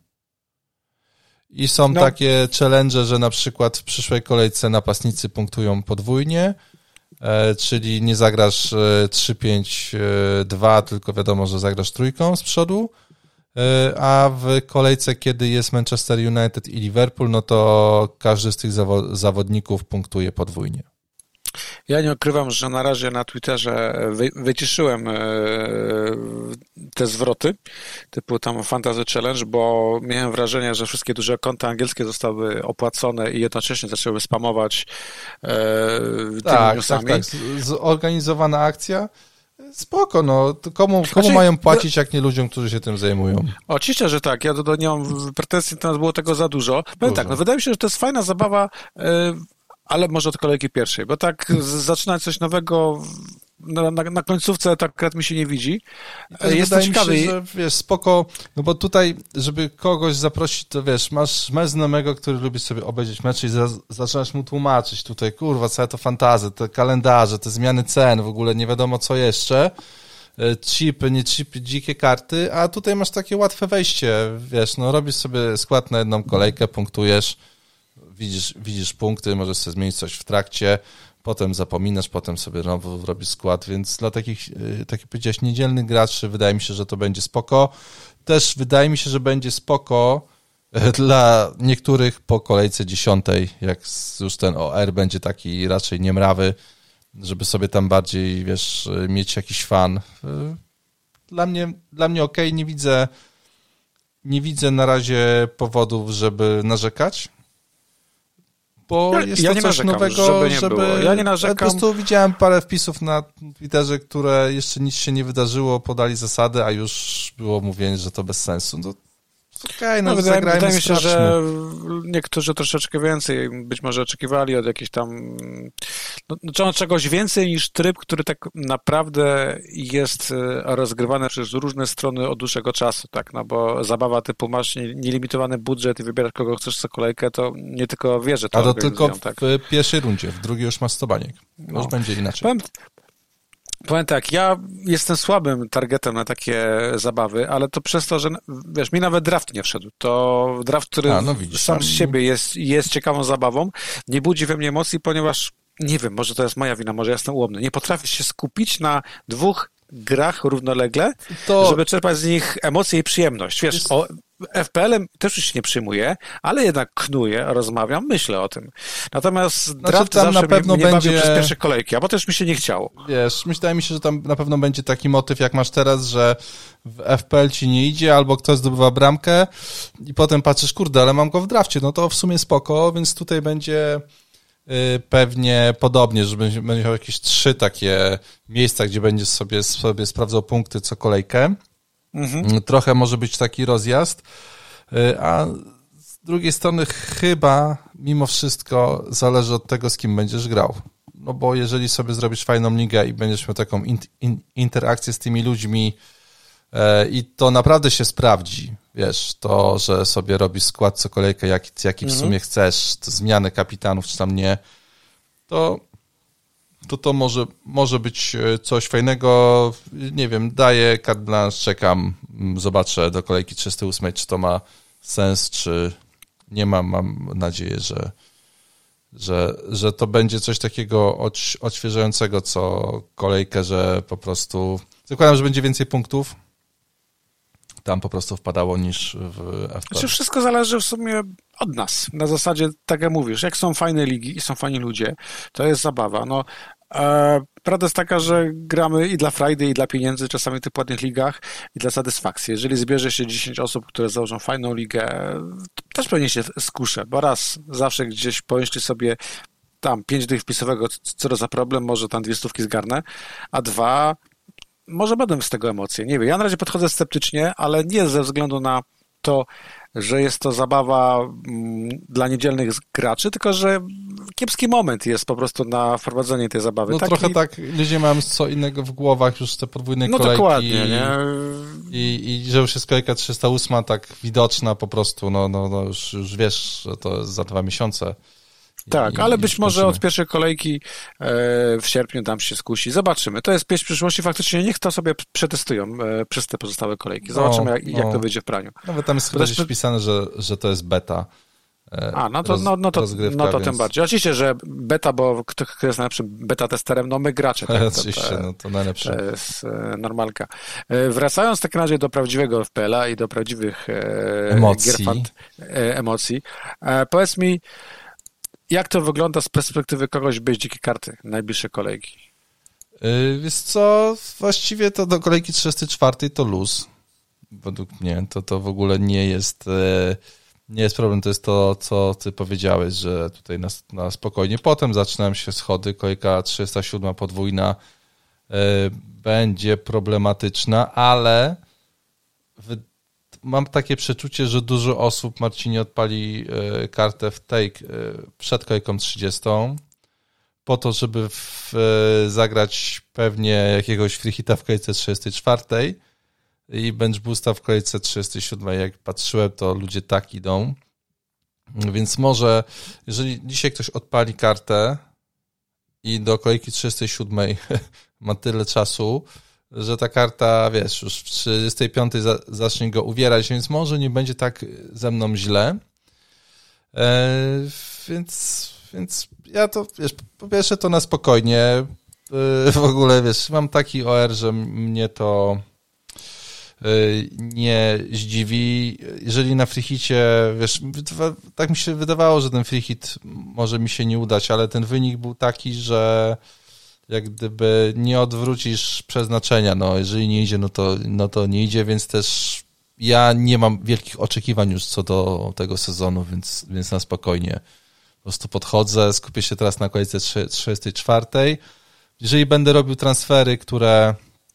Speaker 1: I są no. takie challenge, że na przykład w przyszłej kolejce napastnicy punktują podwójnie, e, czyli nie zagrasz trzy pięć dwa, tylko wiadomo, że zagrasz trójką z przodu, e, a w kolejce, kiedy jest Manchester United i Liverpool, no to każdy z tych zawo- zawodników punktuje podwójnie.
Speaker 2: Ja nie ukrywam, że na razie na Twitterze wy, wyciszyłem e, te zwroty, typu tam Fantasy Challenge, bo miałem wrażenie, że wszystkie duże konta angielskie zostały opłacone i jednocześnie zaczęły spamować e, tymi
Speaker 1: tak,
Speaker 2: newsami.
Speaker 1: Tak, tak, zorganizowana akcja. Spoko, no. Komu, komu
Speaker 2: Znaczy,
Speaker 1: mają płacić, jak nie ludziom, którzy się tym zajmują?
Speaker 2: Oczywiście, że tak. Ja do, do, nie mam pretensji, teraz było tego za dużo. Powiem tak, no wydaje mi się, że to jest fajna zabawa, yy, ale może od kolejki pierwszej, bo tak z, zaczynać coś nowego na, na, na końcówce tak akurat mi się nie widzi. Jest to ciekawe.
Speaker 1: Mi się, że wiesz, spoko, no bo tutaj, żeby kogoś zaprosić, to wiesz, masz, masz znajomego, który lubi sobie obejrzeć mecze i za, zaczynasz mu tłumaczyć tutaj, kurwa, całe to fantazy, te kalendarze, te zmiany cen, w ogóle nie wiadomo co jeszcze, chipy, nie chipy, dzikie karty, a tutaj masz takie łatwe wejście, wiesz, no robisz sobie skład na jedną kolejkę, punktujesz, widzisz, widzisz punkty, możesz sobie zmienić coś w trakcie, potem zapominasz, potem sobie znowu robisz skład, więc dla takich, tak jak powiedziałeś, niedzielnych graczy wydaje mi się, że to będzie spoko. Też wydaje mi się, że będzie spoko dla niektórych po kolejce dziesiątej, jak już ten O R będzie taki raczej niemrawy, żeby sobie tam bardziej, wiesz, mieć jakiś fan. Dla mnie, dla mnie okej, okay. nie widzę, nie widzę na razie powodów, żeby narzekać. Bo
Speaker 2: ja,
Speaker 1: jest
Speaker 2: ja
Speaker 1: to
Speaker 2: nie
Speaker 1: coś
Speaker 2: narzekam,
Speaker 1: nowego,
Speaker 2: żeby... Nie
Speaker 1: żeby
Speaker 2: było. Ja nie narzekam.
Speaker 1: Po prostu widziałem parę wpisów na Twitterze, które jeszcze nic się nie wydarzyło, podali zasady, a już było mówienie, że to bez sensu. No, okej, okay, no, no wydaje,
Speaker 2: zagrajmy, wydaje mi się,
Speaker 1: sprawdźmy.
Speaker 2: że niektórzy troszeczkę więcej być może oczekiwali od jakiejś tam no, czegoś więcej niż tryb, który tak naprawdę jest rozgrywany przez różne strony od dłuższego czasu, tak, no bo zabawa typu masz nielimitowany budżet i wybierasz kogo chcesz co kolejkę, to nie tylko wiesz, że to
Speaker 1: a to tylko w
Speaker 2: tak.
Speaker 1: pierwszej rundzie, w drugiej już masz sto baniek. No. Już będzie inaczej.
Speaker 2: Powiem, Powiem tak, ja jestem słabym targetem na takie zabawy, ale to przez to, że wiesz, mi nawet draft nie wszedł. To draft, który A, no widzisz, sam tam... z siebie jest, jest ciekawą zabawą, nie budzi we mnie emocji, ponieważ, nie wiem, może to jest moja wina, może ja jestem ułomny, nie potrafię się skupić na dwóch grach równolegle, to... żeby czerpać z nich emocje i przyjemność. Wiesz, jest... o F P L-em też już się nie przyjmuję, ale jednak knuję, rozmawiam, myślę o tym. Natomiast znaczy, draft tam zawsze na pewno mnie, mnie będzie... bawił przez pierwsze kolejki, a bo też mi się nie chciało.
Speaker 1: Wiesz, wydaje mi się, że tam na pewno będzie taki motyw, jak masz teraz, że w F P L ci nie idzie, albo ktoś zdobywa bramkę i potem patrzysz, kurde, ale mam go w drafcie, no to w sumie spoko, więc tutaj będzie yy, pewnie podobnie, że będzie, będzie miał jakieś trzy takie miejsca, gdzie będziesz sobie, sobie sprawdzał punkty co kolejkę. Mhm. Trochę może być taki rozjazd, a z drugiej strony chyba mimo wszystko zależy od tego, z kim będziesz grał. No bo jeżeli sobie zrobisz fajną ligę i będziesz miał taką in, in, interakcję z tymi ludźmi e, i to naprawdę się sprawdzi, wiesz, to, że sobie robisz skład co kolejkę, jaki, jaki w mhm. sumie chcesz, zmiany kapitanów czy tam nie, to to to może, może być coś fajnego. Nie wiem, daję carte blanche, czekam, zobaczę do kolejki trzydziestej ósmej, czy to ma sens, czy nie ma. Mam nadzieję, że, że, że to będzie coś takiego odś, odświeżającego, co kolejkę, że po prostu... Zakładam, że będzie więcej punktów tam po prostu wpadało niż w F P L.
Speaker 2: Znaczy wszystko zależy w sumie od nas. Na zasadzie, tak jak mówisz, jak są fajne ligi i są fajni ludzie, to jest zabawa. No, e, prawda jest taka, że gramy i dla frajdy, i dla pieniędzy, czasami w tych płatnych ligach, i dla satysfakcji. Jeżeli zbierze się dziesięć osób, które założą fajną ligę, to też pewnie się skuszę, bo raz zawsze gdzieś pomyśli sobie tam pięć dych wpisowego, co to za problem, może tam dwie stówki zgarnę, a dwa... może będą z tego emocje, nie wiem. Ja na razie podchodzę sceptycznie, ale nie ze względu na to, że jest to zabawa mm, dla niedzielnych graczy, tylko że kiepski moment jest po prostu na wprowadzenie tej zabawy.
Speaker 1: No
Speaker 2: Taki...
Speaker 1: trochę tak, ludzie mają co innego w głowach, już te podwójne
Speaker 2: no
Speaker 1: kolejki.
Speaker 2: Dokładnie, nie?
Speaker 1: I, I że już jest kolejka trzysta ósma tak widoczna po prostu, no, no, no już, już wiesz, że to jest za dwa miesiące.
Speaker 2: Tak,
Speaker 1: I,
Speaker 2: ale
Speaker 1: i
Speaker 2: być może od pierwszej kolejki e, w sierpniu tam się skusi. Zobaczymy. To jest pieśń przyszłości. Faktycznie niech to sobie przetestują e, przez te pozostałe kolejki. Zobaczymy, no, jak, no. jak to wyjdzie w praniu.
Speaker 1: Nawet tam jest chyba gdzieś wpisane, że, że to jest beta.
Speaker 2: E, A, no to, roz, no, no to, no to więc... tym bardziej. Oczywiście, że beta, bo kto, kto jest najlepszym beta testerem? No my gracze. Tak?
Speaker 1: Oczywiście,
Speaker 2: to, to,
Speaker 1: no to najlepsze.
Speaker 2: To jest e, normalka. E, wracając w takim razie do prawdziwego F P L-a i do prawdziwych e,
Speaker 1: emocji.
Speaker 2: Gier fant, e, emocji. E, powiedz mi, jak to wygląda z perspektywy kogoś bez dzikiej karty, najbliższe kolejki?
Speaker 1: Yy, wiesz co, właściwie to do kolejki trzydziestej czwartej to luz. Według mnie to, to w ogóle nie jest, yy, nie jest problem. To jest to, co ty powiedziałeś, że tutaj na, na spokojnie. Potem zaczynają się schody. Kolejka trzydziesta siódma podwójna yy, będzie problematyczna, ale w, mam takie przeczucie, że dużo osób, Marcinie, odpali yy, kartę w tej yy, przed kolejką trzydziestą. Po to, żeby w, zagrać pewnie jakiegoś free hita w kolejce trzydziestej czwartej i bench boosta w kolejce trzydziestej siódmej. Jak patrzyłem, to ludzie tak idą. Więc może, jeżeli dzisiaj ktoś odpali kartę i do kolejki trzydziestej siódmej ma tyle czasu, że ta karta, wiesz, już w trzydziestej piątej za, zacznie go uwierać, więc może nie będzie tak ze mną źle. E, więc... Więc ja to, wiesz, po pierwsze to na spokojnie. W ogóle, wiesz, mam taki O R, że mnie to nie zdziwi. Jeżeli na freehicie, wiesz, tak mi się wydawało, że ten freehit może mi się nie udać, ale ten wynik był taki, że jak gdyby nie odwrócisz przeznaczenia. No, jeżeli nie idzie, no to, no to nie idzie, więc też ja nie mam wielkich oczekiwań już co do tego sezonu, więc, więc na spokojnie. Po prostu podchodzę, skupię się teraz na kolejce trzydziestej czwartej. Jeżeli będę robił transfery, które,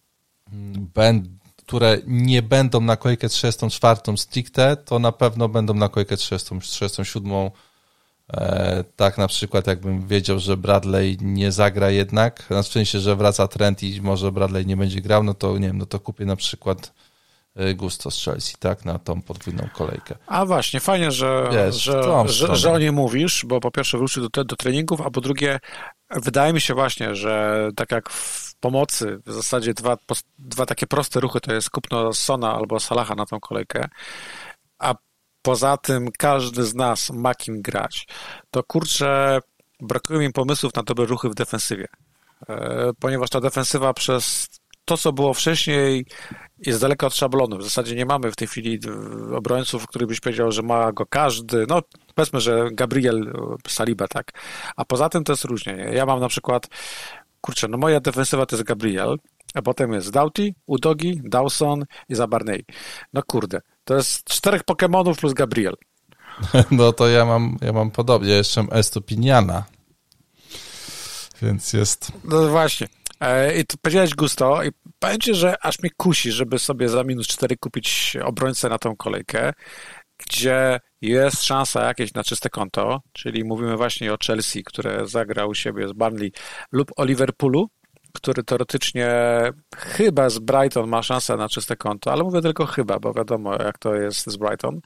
Speaker 1: będ, które nie będą na kolejkę trzydziestą czwartą stricte, to na pewno będą na kolejkę trzydziestą siódmą. E, tak na przykład jakbym wiedział, że Bradley nie zagra jednak, na sensie, że wraca Trent i może Bradley nie będzie grał, no to nie wiem, no to kupię na przykład Gusto z Chelsea, tak, na tą podwójną kolejkę.
Speaker 2: A właśnie, fajnie, że,
Speaker 1: Wiesz,
Speaker 2: że, że, że o niej mówisz, bo po pierwsze wrócił do, do treningów, a po drugie wydaje mi się właśnie, że tak jak w pomocy w zasadzie dwa, dwa takie proste ruchy to jest kupno Sona albo Salaha na tą kolejkę, a poza tym każdy z nas ma kim grać, to kurczę, brakuje mi pomysłów na dobre ruchy w defensywie, ponieważ ta defensywa przez to, co było wcześniej, jest daleko od szablonu. W zasadzie nie mamy w tej chwili obrońców, który byś powiedział, że ma go każdy. No, powiedzmy, że Gabriel, Saliba, tak. A poza tym to jest różnie. Ja mam na przykład, kurczę, no moja defensywa to jest Gabriel, a potem jest Doughty, Udogi, Dawson i Zabarney. No kurde, to jest czterech Pokemonów plus Gabriel.
Speaker 1: No to ja mam, ja mam podobnie. Ja jeszcze mam Estupiniana. Więc jest...
Speaker 2: No właśnie. I ty powiedziałeś Gusto i powiem ci, że aż mnie kusi, żeby sobie za minus cztery kupić obrońcę na tą kolejkę, gdzie jest szansa jakieś na czyste konto, czyli mówimy właśnie o Chelsea, które zagra u siebie z Burnley, lub o Liverpoolu, który teoretycznie chyba z Brighton ma szansę na czyste konto, ale mówię tylko chyba, bo wiadomo jak to jest z Brighton.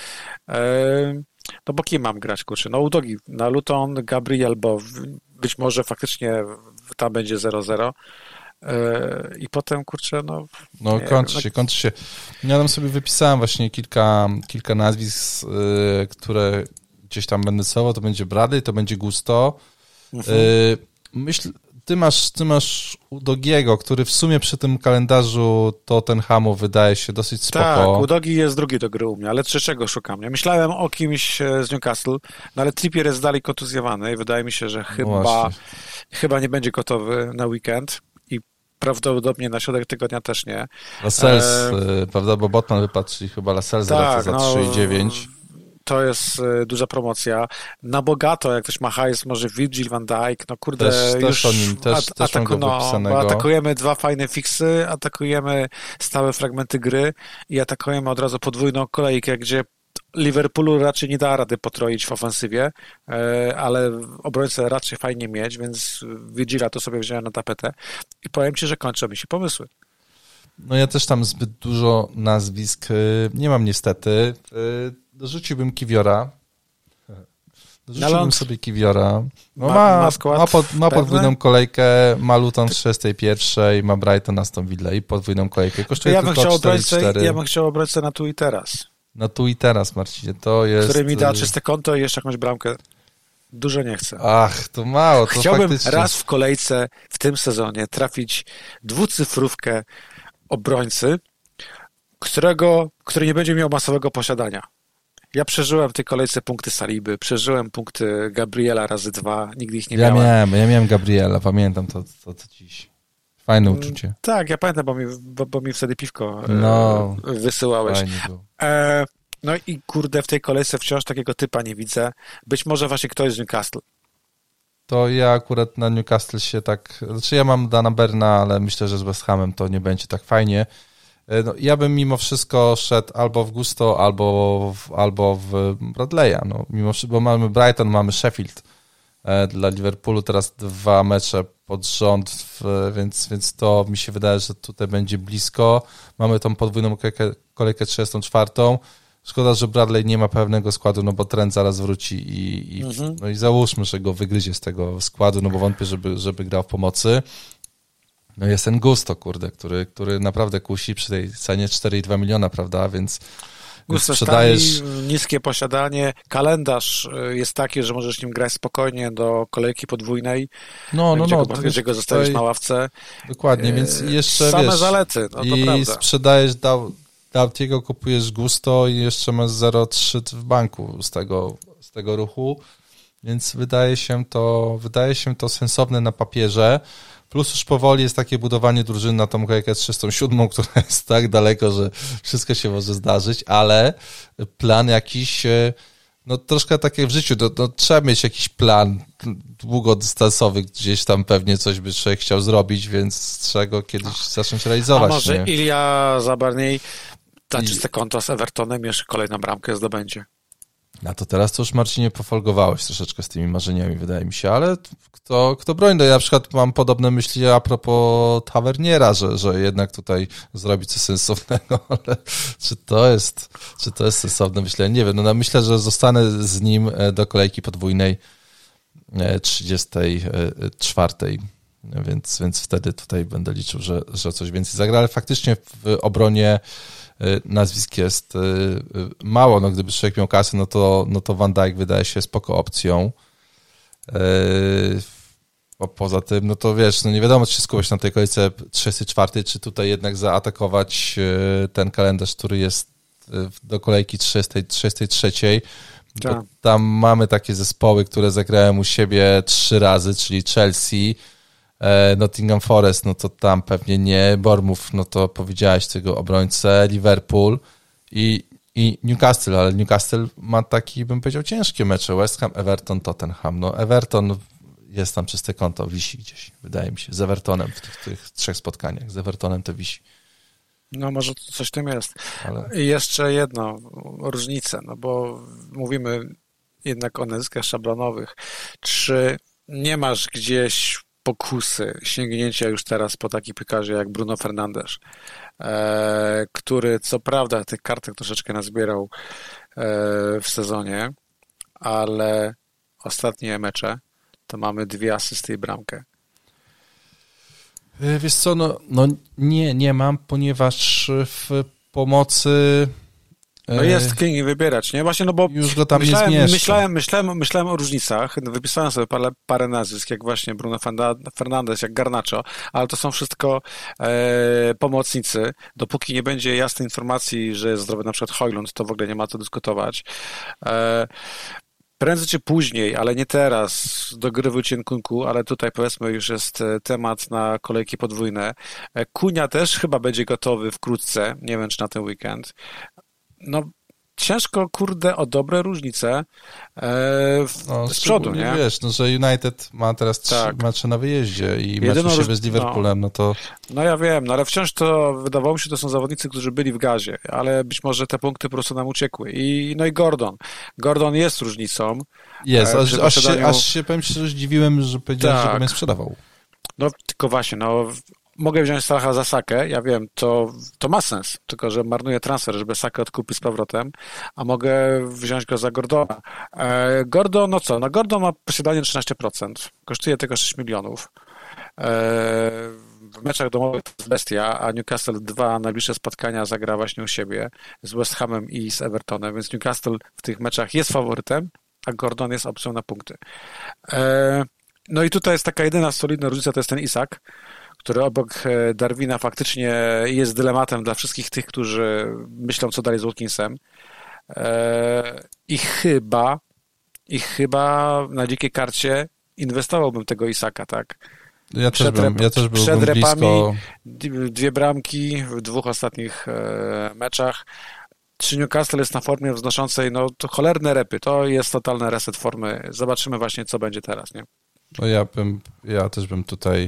Speaker 2: No bo kim mam grać, kurczę? No Udogi na Luton, Gabriel, bo być może faktycznie tam będzie zero zero i potem, kurczę, no...
Speaker 1: No kończy się, kończy się. Ja tam sobie wypisałem właśnie kilka, kilka nazwisk, yy, które gdzieś tam będę celował, to będzie Bradley, to będzie Gusto. Mhm. Yy, myśl, ty masz, ty masz Udogiego, który w sumie przy tym kalendarzu Tottenhamu wydaje się dosyć spoko.
Speaker 2: Tak, Udogi jest drugi do gry u mnie, ale trzeciego szukam. Ja myślałem o kimś z Newcastle, no ale Trippier jest dalej kontuzjowany i wydaje mi się, że chyba, no chyba nie będzie gotowy na weekend i prawdopodobnie na środek tygodnia też nie.
Speaker 1: Lascelles, e... prawda, bo Botman wypadł, czyli chyba Lascelles tak, za no... trzy i dziewięć.
Speaker 2: To jest y, duża promocja. Na bogato, jak ktoś ma hajs, może Virgil van Dijk, no kurde,
Speaker 1: też,
Speaker 2: już
Speaker 1: też, nim, też, at, też ataku,
Speaker 2: no, bo atakujemy dwa fajne fiksy, atakujemy stałe fragmenty gry i atakujemy od razu podwójną kolejkę, gdzie Liverpoolu raczej nie da rady potroić w ofensywie, y, ale obrońcę raczej fajnie mieć, więc Virgila to sobie wziąłem na tapetę i powiem ci, że kończą mi się pomysły.
Speaker 1: No ja też tam zbyt dużo nazwisk nie mam niestety. Dorzuciłbym Kiwiora. Dorzuciłbym sobie Kiwiora. No ma, ma, ma, ma, pod, ma podwójną kolejkę, ma Luton w trzydziestej pierwszej, ma Brighton, Aston Villa i podwójną kolejkę. Kosztuje
Speaker 2: ja
Speaker 1: tylko cztery cztery.
Speaker 2: Ja bym chciał obrońcę na tu i teraz.
Speaker 1: Na tu i teraz, Marcinie, to jest...
Speaker 2: Który mi da czyste konto i jeszcze jakąś bramkę. Dużo nie chcę.
Speaker 1: Ach, to mało, to
Speaker 2: Chciałbym
Speaker 1: faktycznie...
Speaker 2: raz w kolejce w tym sezonie trafić dwucyfrówkę obrońcy, którego, który nie będzie miał masowego posiadania. Ja przeżyłem w tej kolejce punkty Saliby, przeżyłem punkty Gabriela razy dwa, nigdy ich nie
Speaker 1: ja
Speaker 2: miałem.
Speaker 1: Miałem, ja miałem Gabriela, pamiętam to, to, to dziś. Fajne uczucie.
Speaker 2: Mm, tak, ja pamiętam, bo mi, bo, bo mi wtedy piwko
Speaker 1: no,
Speaker 2: e, wysyłałeś. E, no i kurde, w tej kolejce wciąż takiego typa nie widzę. Być może właśnie ktoś z Newcastle.
Speaker 1: To ja akurat na Newcastle się tak... Znaczy ja mam Dana Berna, ale myślę, że z West Hamem to nie będzie tak fajnie. No, ja bym mimo wszystko szedł albo w Gusto, albo w, albo w Bradley'a. No, mimo wszystko, bo mamy Brighton, mamy Sheffield. Dla Liverpoolu teraz dwa mecze pod rząd, więc, więc to mi się wydaje, że tutaj będzie blisko. Mamy tą podwójną kolejkę, kolejkę trzydziestą czwartą. Szkoda, że Bradley nie ma pewnego składu, no bo Trent zaraz wróci i, i, mhm. no i załóżmy, że go wygryzie z tego składu, no bo wątpię, żeby, żeby grał w pomocy. No jest ten Gusto, kurde, który, który naprawdę kusi przy tej cenie cztery i dwa miliona, prawda, więc
Speaker 2: Gusto sprzedajesz... Tani, niskie posiadanie, kalendarz jest taki, że możesz nim grać spokojnie do kolejki podwójnej, no, no, gdzie, no, go, gdzie go zostawisz tutaj... na ławce.
Speaker 1: Dokładnie, więc jeszcze
Speaker 2: same
Speaker 1: wiesz,
Speaker 2: zalety, no to
Speaker 1: i
Speaker 2: prawda.
Speaker 1: sprzedajesz Dał, Dautiego, kupujesz Gusto i jeszcze masz zero przecinek trzy w banku z tego, z tego ruchu, więc wydaje się to, wydaje się to sensowne na papierze. Plus już powoli jest takie budowanie drużyny na tą kolejkę trzydziestą siódmą, która jest tak daleko, że wszystko się może zdarzyć, ale plan jakiś, no troszkę tak jak w życiu, no, no, trzeba mieć jakiś plan długodystansowy, gdzieś tam pewnie coś by człowiek chciał zrobić, więc trzeba go kiedyś zacząć realizować.
Speaker 2: A może
Speaker 1: nie?
Speaker 2: Ilia Zabarniej za czyste konto z Evertonem jeszcze kolejną bramkę zdobędzie.
Speaker 1: No to teraz to już, Marcinie, pofolgowałeś troszeczkę z tymi marzeniami, wydaje mi się, ale kto, kto broni, no ja na przykład mam podobne myśli a propos Taverniera, że, że jednak tutaj zrobi coś sensownego, ale czy to jest, czy to jest sensowne myślenie? Nie wiem, no, no myślę, że zostanę z nim do kolejki podwójnej trzydziestej czwartej, więc, więc wtedy tutaj będę liczył, że, że coś więcej zagra, ale faktycznie w obronie nazwisk jest mało, no gdyby człowiek miał kasę, no to, no to Van Dijk wydaje się spoko opcją. Bo poza tym, no to wiesz, no nie wiadomo, czy się skupić na tej kolejce trzydziestej czwartej, czy tutaj jednak zaatakować ten kalendarz, który jest do kolejki trzydziestej, trzydziestej trzeciej.
Speaker 2: Tak.
Speaker 1: Tam mamy takie zespoły, które zagrałem u siebie trzy razy, czyli Chelsea, Nottingham Forest, no to tam pewnie nie, Bournemouth, no to powiedziałeś tego obrońcę, Liverpool i, i Newcastle, ale Newcastle ma taki, bym powiedział, ciężkie mecze, West Ham, Everton, Tottenham, no Everton jest tam czyste konto, wisi gdzieś, wydaje mi się, z Evertonem w tych, tych trzech spotkaniach, z Evertonem to wisi.
Speaker 2: No może coś w tym jest.
Speaker 1: Ale...
Speaker 2: I jeszcze jedno, różnicę, no bo mówimy jednak o nazwiskach szablonowych. Czy nie masz gdzieś pokusy sięgnięcia już teraz po taki piłkarze jak Bruno Fernandes, e, który co prawda tych kartek troszeczkę nazbierał e, w sezonie, ale ostatnie mecze to mamy dwie asysty i bramkę.
Speaker 1: Wiesz co, no, no nie, nie mam, ponieważ w pomocy...
Speaker 2: No jest King wybierać, nie? Właśnie, no bo
Speaker 1: już go tam
Speaker 2: myślałem,
Speaker 1: nie zmieszczę.
Speaker 2: myślałem, myślałem, myślałem o różnicach, wypisałem sobie parę, parę nazwisk, jak właśnie Bruno Fernandes, jak Garnacho, ale to są wszystko e, pomocnicy. Dopóki nie będzie jasnej informacji, że jest zdrowy na przykład Højlund, to w ogóle nie ma co dyskutować. E, Prędzej czy później, ale nie teraz, do gry wróci Nkunku, ale tutaj powiedzmy już jest temat na kolejki podwójne. Kunia też chyba będzie gotowy wkrótce, nie wiem czy na ten weekend. No ciężko, kurde, o dobre różnice e, w,
Speaker 1: no,
Speaker 2: z przodu, nie?
Speaker 1: Wiesz, no, że United ma teraz trzy tak. mecze na wyjeździe i mecz u siebie róż... z Liverpoolem, no. no to...
Speaker 2: No ja wiem, no ale wciąż to, wydawało mi się, to są zawodnicy, którzy byli w gazie, ale być może te punkty po prostu nam uciekły. I, no i Gordon. Gordon jest różnicą.
Speaker 1: Jest, aż, aż, się, aż się, powiem ci, że zdziwiłem, że powiedziałeś, tak. że go mnie sprzedawał.
Speaker 2: No tylko właśnie, no... Mogę wziąć Salaha za Sakę, ja wiem, to, to ma sens, tylko że marnuję transfer, żeby Sakę odkupić z powrotem, a mogę wziąć go za Gordona. E, Gordon, no co, no Gordon ma posiadanie trzynaście procent, kosztuje tylko sześć milionów. E, w meczach domowych to jest bestia, a Newcastle dwa najbliższe spotkania zagra właśnie u siebie z West Hamem i z Evertonem, więc Newcastle w tych meczach jest faworytem, a Gordon jest opcją na punkty. E, no i tutaj jest taka jedyna solidna różnica, to jest ten Isak, który obok Darwina faktycznie jest dylematem dla wszystkich tych, którzy myślą, co dalej z Watkinsem. i chyba i chyba na dzikiej karcie inwestowałbym tego Isaka, tak?
Speaker 1: Ja też, bym, ja też byłbym przed repami blisko.
Speaker 2: Dwie bramki w dwóch ostatnich meczach. Czy Newcastle jest na formie wznoszącej? No to cholerne repy. To jest totalny reset formy. Zobaczymy właśnie, co będzie teraz, nie?
Speaker 1: No ja bym, ja też bym tutaj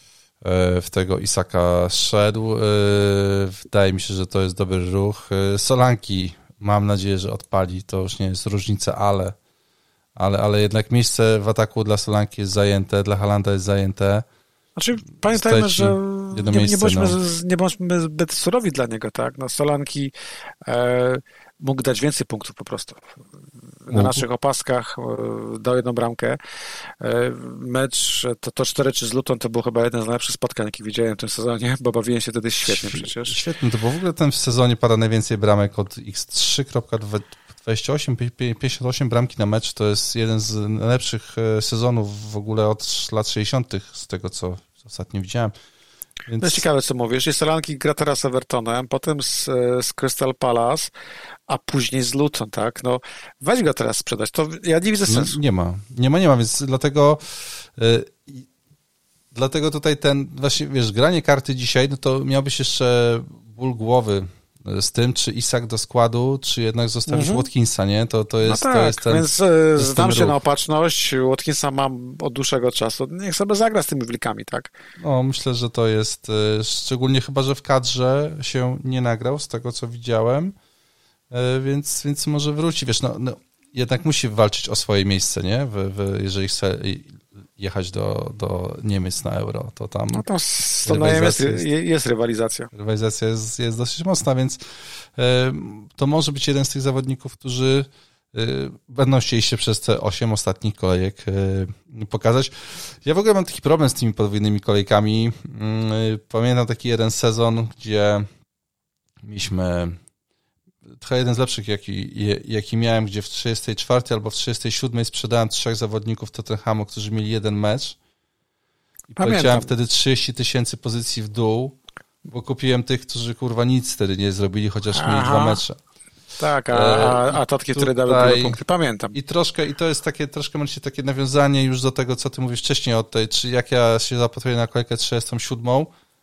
Speaker 1: w tego Isaka szedł. Wydaje mi się, że to jest dobry ruch. Solanki, mam nadzieję, że odpali. To już nie jest różnica, ale ale, ale jednak miejsce w ataku dla Solanki jest zajęte, dla Haalanda jest zajęte.
Speaker 2: Znaczy, pamiętajmy, że nie, nie, bądźmy, no. nie bądźmy zbyt surowi dla niego, tak? No, Solanki e, mógł dać więcej punktów po prostu. Na mógł. naszych opaskach e, dał jedną bramkę. E, mecz to, to cztery trzy z Luton to był chyba jeden z najlepszych spotkań, jaki widziałem w tym sezonie, bo bawiłem się wtedy świetnie przecież.
Speaker 1: Świetnie, to bo w ogóle ten w sezonie pada najwięcej bramek od X trzy dwadzieścia osiem, pięćdziesiąt osiem bramki na mecz, to jest jeden z najlepszych sezonów w ogóle od lat sześćdziesiątych, z tego co ostatnio widziałem.
Speaker 2: Więc... To jest ciekawe, co mówisz. Jest Solanki gra teraz z Evertonem, potem z, z Crystal Palace, a później z Luton, tak? No weź go teraz sprzedać, to ja nie widzę sensu.
Speaker 1: No, nie ma, nie ma, nie ma, więc dlatego yy, dlatego tutaj ten, właśnie wiesz, granie karty dzisiaj, no to miałbyś jeszcze ból głowy z tym, czy Isak do składu, czy jednak zostawić mhm. Watkinsa, nie? To, to jest,
Speaker 2: no tak,
Speaker 1: to jest ten,
Speaker 2: więc
Speaker 1: jest
Speaker 2: zdam się ruch. na opatrzność. Watkinsa mam od dłuższego czasu. Niech sobie zagra z tymi wilkami, tak?
Speaker 1: No, myślę, że to jest, szczególnie chyba, że w kadrze się nie nagrał, z tego, co widziałem, więc, więc może wróci. Wiesz, no, no jednak musi walczyć o swoje miejsce, nie? W, w, jeżeli chce jechać do, do Niemiec na Euro, to tam
Speaker 2: no to z to jest, jest, jest rywalizacja.
Speaker 1: Rywalizacja jest, jest dosyć mocna, więc y, to może być jeden z tych zawodników, którzy y, będą chcieli się przez te osiem ostatnich kolejek y, pokazać. Ja w ogóle mam taki problem z tymi podwójnymi kolejkami. Y, pamiętam taki jeden sezon, gdzie mieliśmy trochę jeden z lepszych, jaki, jaki miałem, gdzie w trzydziestej czwartej albo w trzydziestej siódmej sprzedałem trzech zawodników Tottenhamu, którzy mieli jeden mecz. I poleciałem wtedy trzydzieści tysięcy pozycji w dół, bo kupiłem tych, którzy kurwa nic wtedy nie zrobili, chociaż Aha. mieli dwa mecze.
Speaker 2: Tak, a, a, a tatki, które dały tyle punkty, pamiętam.
Speaker 1: I troszkę, i to jest takie, troszkę macie takie nawiązanie już do tego, co ty mówisz wcześniej o tej, czy jak ja się zapatruję na kolejkę trzydziestą siódmą,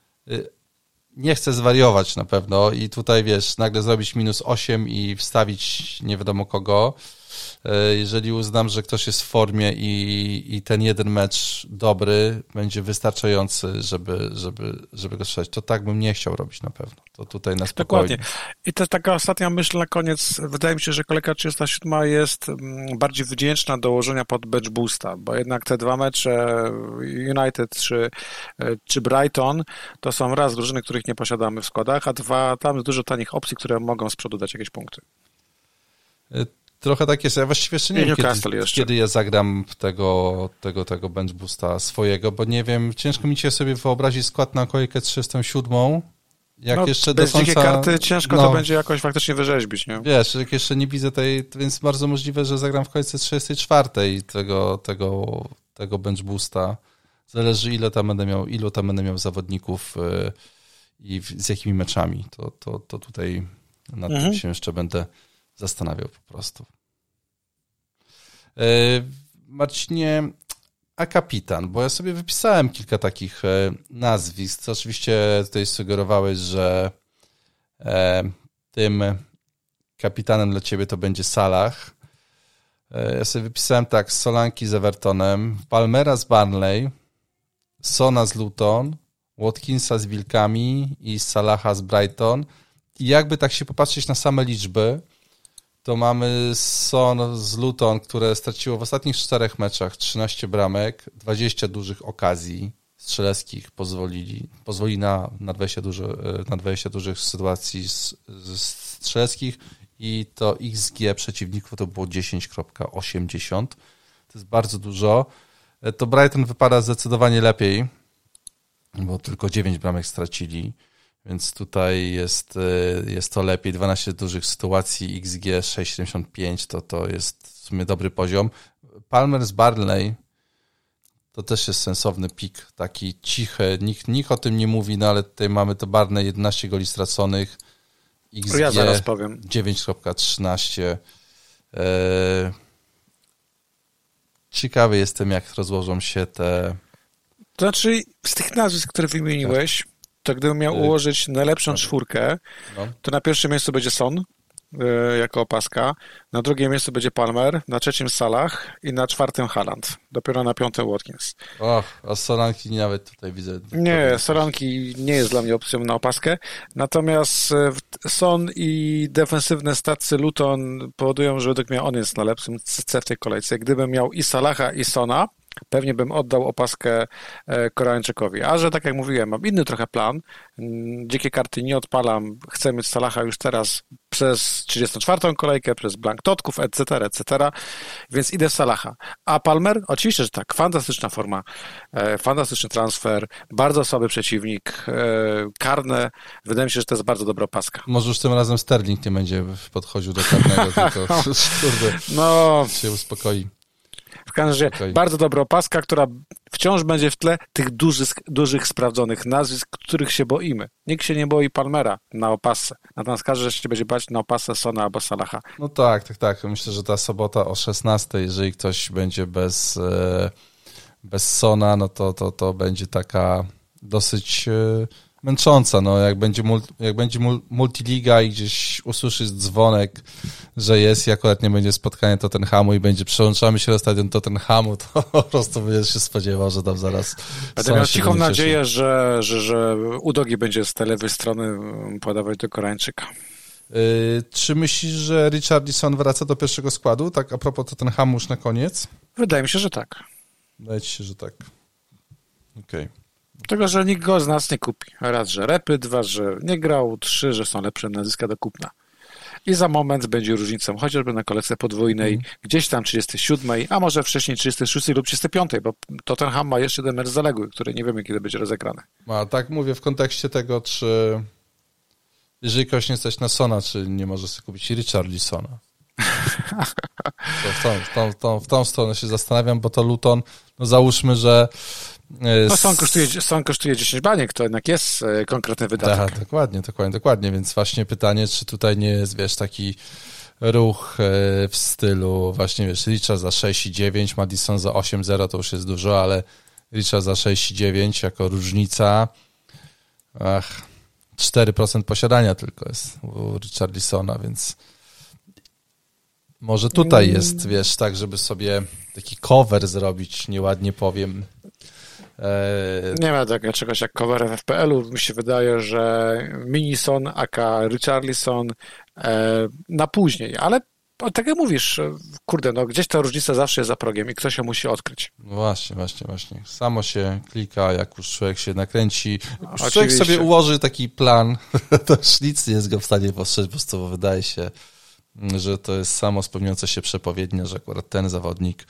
Speaker 1: nie chcę zwariować na pewno i tutaj, wiesz, nagle zrobić minus osiem i wstawić nie wiadomo kogo. Jeżeli uznam, że ktoś jest w formie i, i ten jeden mecz dobry będzie wystarczający, żeby, żeby, żeby go strzelać, to tak bym nie chciał robić na pewno. To tutaj na spokojnie.
Speaker 2: Dokładnie. I to taka ostatnia myśl na koniec. Wydaje mi się, że kolejka trzydziesta siódma jest bardziej wdzięczna do ułożenia pod bench boosta, bo jednak te dwa mecze United czy, czy Brighton to są raz drużyny, których nie posiadamy w składach, a dwa, tam jest dużo tanich opcji, które mogą z przodu dać jakieś punkty.
Speaker 1: Trochę tak jest. Ja właściwie jeszcze nie wiem, kiedy, kiedy ja zagram tego, tego, tego bench boosta swojego, bo nie wiem, ciężko mi się sobie wyobrazić skład na kolejkę trzydziestą siódmą. Jak
Speaker 2: no,
Speaker 1: jeszcze
Speaker 2: bez
Speaker 1: do końca...
Speaker 2: dzikiej karty ciężko no, to będzie jakoś faktycznie wyrzeźbić, nie?
Speaker 1: Wiesz, jak jeszcze nie widzę tej, więc bardzo możliwe, że zagram w kolejce trzydziestej czwartej tego, tego, tego bench boosta. Zależy ile tam będę miał, ilu tam będę miał zawodników yy, i w, z jakimi meczami. To, to, to tutaj nad mhm. tym się jeszcze będę zastanawiał po prostu. Marcinie, a kapitan, bo ja sobie wypisałem kilka takich nazwisk, co oczywiście tutaj sugerowałeś, że tym kapitanem dla ciebie to będzie Salah. Ja sobie wypisałem tak, Solanki z Evertonem, Palmera z Burnley, Sona z Luton, Watkinsa z Wilkami i Salaha z Brighton. I jakby tak się popatrzeć na same liczby, to mamy Son z Luton, które straciło w ostatnich czterech meczach trzynaście bramek, dwadzieścia dużych okazji strzeleckich pozwolili, pozwoli na, na, dwadzieścia duży, na dwadzieścia dużych sytuacji strzeleckich i to X G przeciwników to było dziesięć przecinek osiemdziesiąt. To jest bardzo dużo. To Brighton wypada zdecydowanie lepiej, bo tylko dziewięć bramek stracili. Więc tutaj jest, jest to lepiej. dwanaście dużych sytuacji, X G sześć przecinek siedemdziesiąt pięć, to, to jest w sumie dobry poziom. Palmer z Burnley to też jest sensowny pik, taki cichy. Nikt, nikt o tym nie mówi, no ale tutaj mamy to Burnley, jedenaście goli straconych X G
Speaker 2: ja zaraz powiem.
Speaker 1: dziewięć kropka trzynaście. E, ciekawy jestem, jak rozłożą się te...
Speaker 2: To znaczy, z tych nazwisk, które wymieniłeś, to gdybym miał ułożyć najlepszą no. czwórkę, no. to na pierwszym miejscu będzie Son y, jako opaska, na drugim miejscu będzie Palmer, na trzecim Salah i na czwartym Haaland. Dopiero na piątym Watkins.
Speaker 1: Och, a Solanki nawet tutaj widzę.
Speaker 2: Nie, Solanki nie jest dla mnie opcją na opaskę, natomiast Son i defensywne stacje Luton powodują, że według mnie on jest na lepszym C w tej kolejce. Gdybym miał i Salaha, i Sona, pewnie bym oddał opaskę Koreańczykowi. A że tak jak mówiłem, mam inny trochę plan. Dzikie karty nie odpalam. Chcę mieć Salaha już teraz przez trzydziestą czwartą kolejkę, przez blank totków, et cetera, et cetera. Więc idę w Salaha. A Palmer? Oczywiście, że tak. Fantastyczna forma. Fantastyczny transfer. Bardzo słaby przeciwnik. Karne. Wydaje mi się, że to jest bardzo dobra opaska.
Speaker 1: Może już tym razem Sterling nie będzie podchodził do karnego, tylko kurde, no. się uspokoi.
Speaker 2: W każdym razie okay. bardzo dobra opaska, która wciąż będzie w tle tych dużych, dużych sprawdzonych nazwisk, których się boimy. Nikt się nie boi Palmera na opasce. Natomiast każdy się będzie bać na opasce Sona albo Salaha.
Speaker 1: No tak, tak, tak. Myślę, że ta sobota o szesnastej, jeżeli ktoś będzie bez, bez Sona, no to, to, to będzie taka dosyć męcząca. No, jak będzie, multi, jak będzie multiliga i gdzieś usłyszysz dzwonek, że jest i akurat nie będzie spotkania Tottenhamu i będzie przełączamy się do stadion Tottenhamu, to po prostu będziesz się spodziewał, że tam zaraz...
Speaker 2: Będę miał cichą nadzieję, że, że, że Udogi będzie z tej lewej strony podawać do Koreańczyka.
Speaker 1: Yy, czy myślisz, że Richarlison wraca do pierwszego składu? Tak a propos Tottenhamu już na koniec?
Speaker 2: Wydaje mi się, że tak.
Speaker 1: Wydaje ci się, że tak. Okej. Okay.
Speaker 2: Tego, że nikt go z nas nie kupi. Raz, że repy, dwa, że nie grał, trzy, że są lepsze nazwiska do kupna. I za moment będzie różnicą, chociażby na kolejce podwójnej, mm. gdzieś tam trzydziestej siódmej, a może wcześniej trzydziestej szóstej lub trzydziestej piątej, bo Tottenham ma jeszcze jeden mecz zaległy, który nie wiemy, kiedy będzie rozegrany.
Speaker 1: A tak mówię w kontekście tego, czy jeżeli ktoś nie stać na Sona, czy nie może sobie kupić Richarlisona. To w, tą, w, tą, w, tą, w tą stronę się zastanawiam, bo to Luton, no załóżmy, że
Speaker 2: No Son kosztuje, Son kosztuje dziesięć baniek, to jednak jest konkretny wydatek.
Speaker 1: Tak, dokładnie, dokładnie, dokładnie, więc właśnie pytanie, czy tutaj nie jest, wiesz, taki ruch w stylu właśnie, wiesz, Richard za sześć i dziewięć, Maddison za osiem zero, to już jest dużo, ale Richard za sześć i dziewięć jako różnica, ach, cztery procent posiadania tylko jest u Richarlisona, więc może tutaj jest, wiesz, tak, żeby sobie taki cover zrobić, nieładnie powiem.
Speaker 2: Nie ma takiego czegoś jak cover w F P L-u. Mi się wydaje, że Minison, aka Richarlison na później, ale tak jak mówisz, kurde, no gdzieś ta różnica zawsze jest za progiem i ktoś ją musi odkryć.
Speaker 1: No właśnie, właśnie, właśnie. Samo się klika, jak już człowiek się nakręci. Już
Speaker 2: no,
Speaker 1: człowiek sobie ułoży taki plan, to już nic nie jest go w stanie postrzec, po prostu wydaje się, że to jest samo spełniające się przepowiednia, że akurat ten zawodnik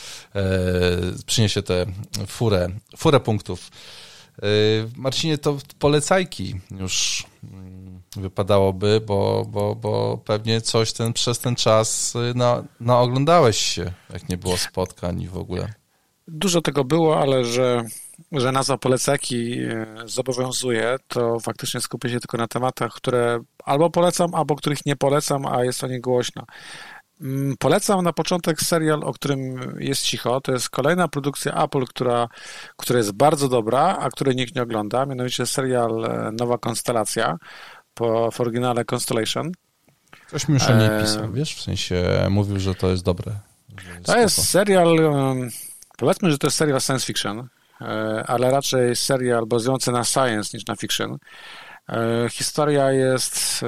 Speaker 1: przyniesie tę furę, furę punktów. Marcinie, to polecajki już wypadałoby, bo, bo, bo pewnie coś ten, przez ten czas na, naoglądałeś się, jak nie było spotkań i w ogóle.
Speaker 2: Dużo tego było, ale że, że nazwa polecajki zobowiązuje, to faktycznie skupię się tylko na tematach, które albo polecam, albo których nie polecam, a jest o nich głośno. Polecam na początek serial, o którym jest cicho. To jest kolejna produkcja Apple, która, która jest bardzo dobra, a której nikt nie ogląda. Mianowicie serial Nowa Konstelacja po, w oryginale Constellation.
Speaker 1: Ktoś mi już o niej pisał, wiesz? W sensie mówił, że to jest dobre.
Speaker 2: Jest to jest spoko. Serial, powiedzmy, że to jest serial science fiction, ale raczej serial bazujący na science niż na fiction. Historia jest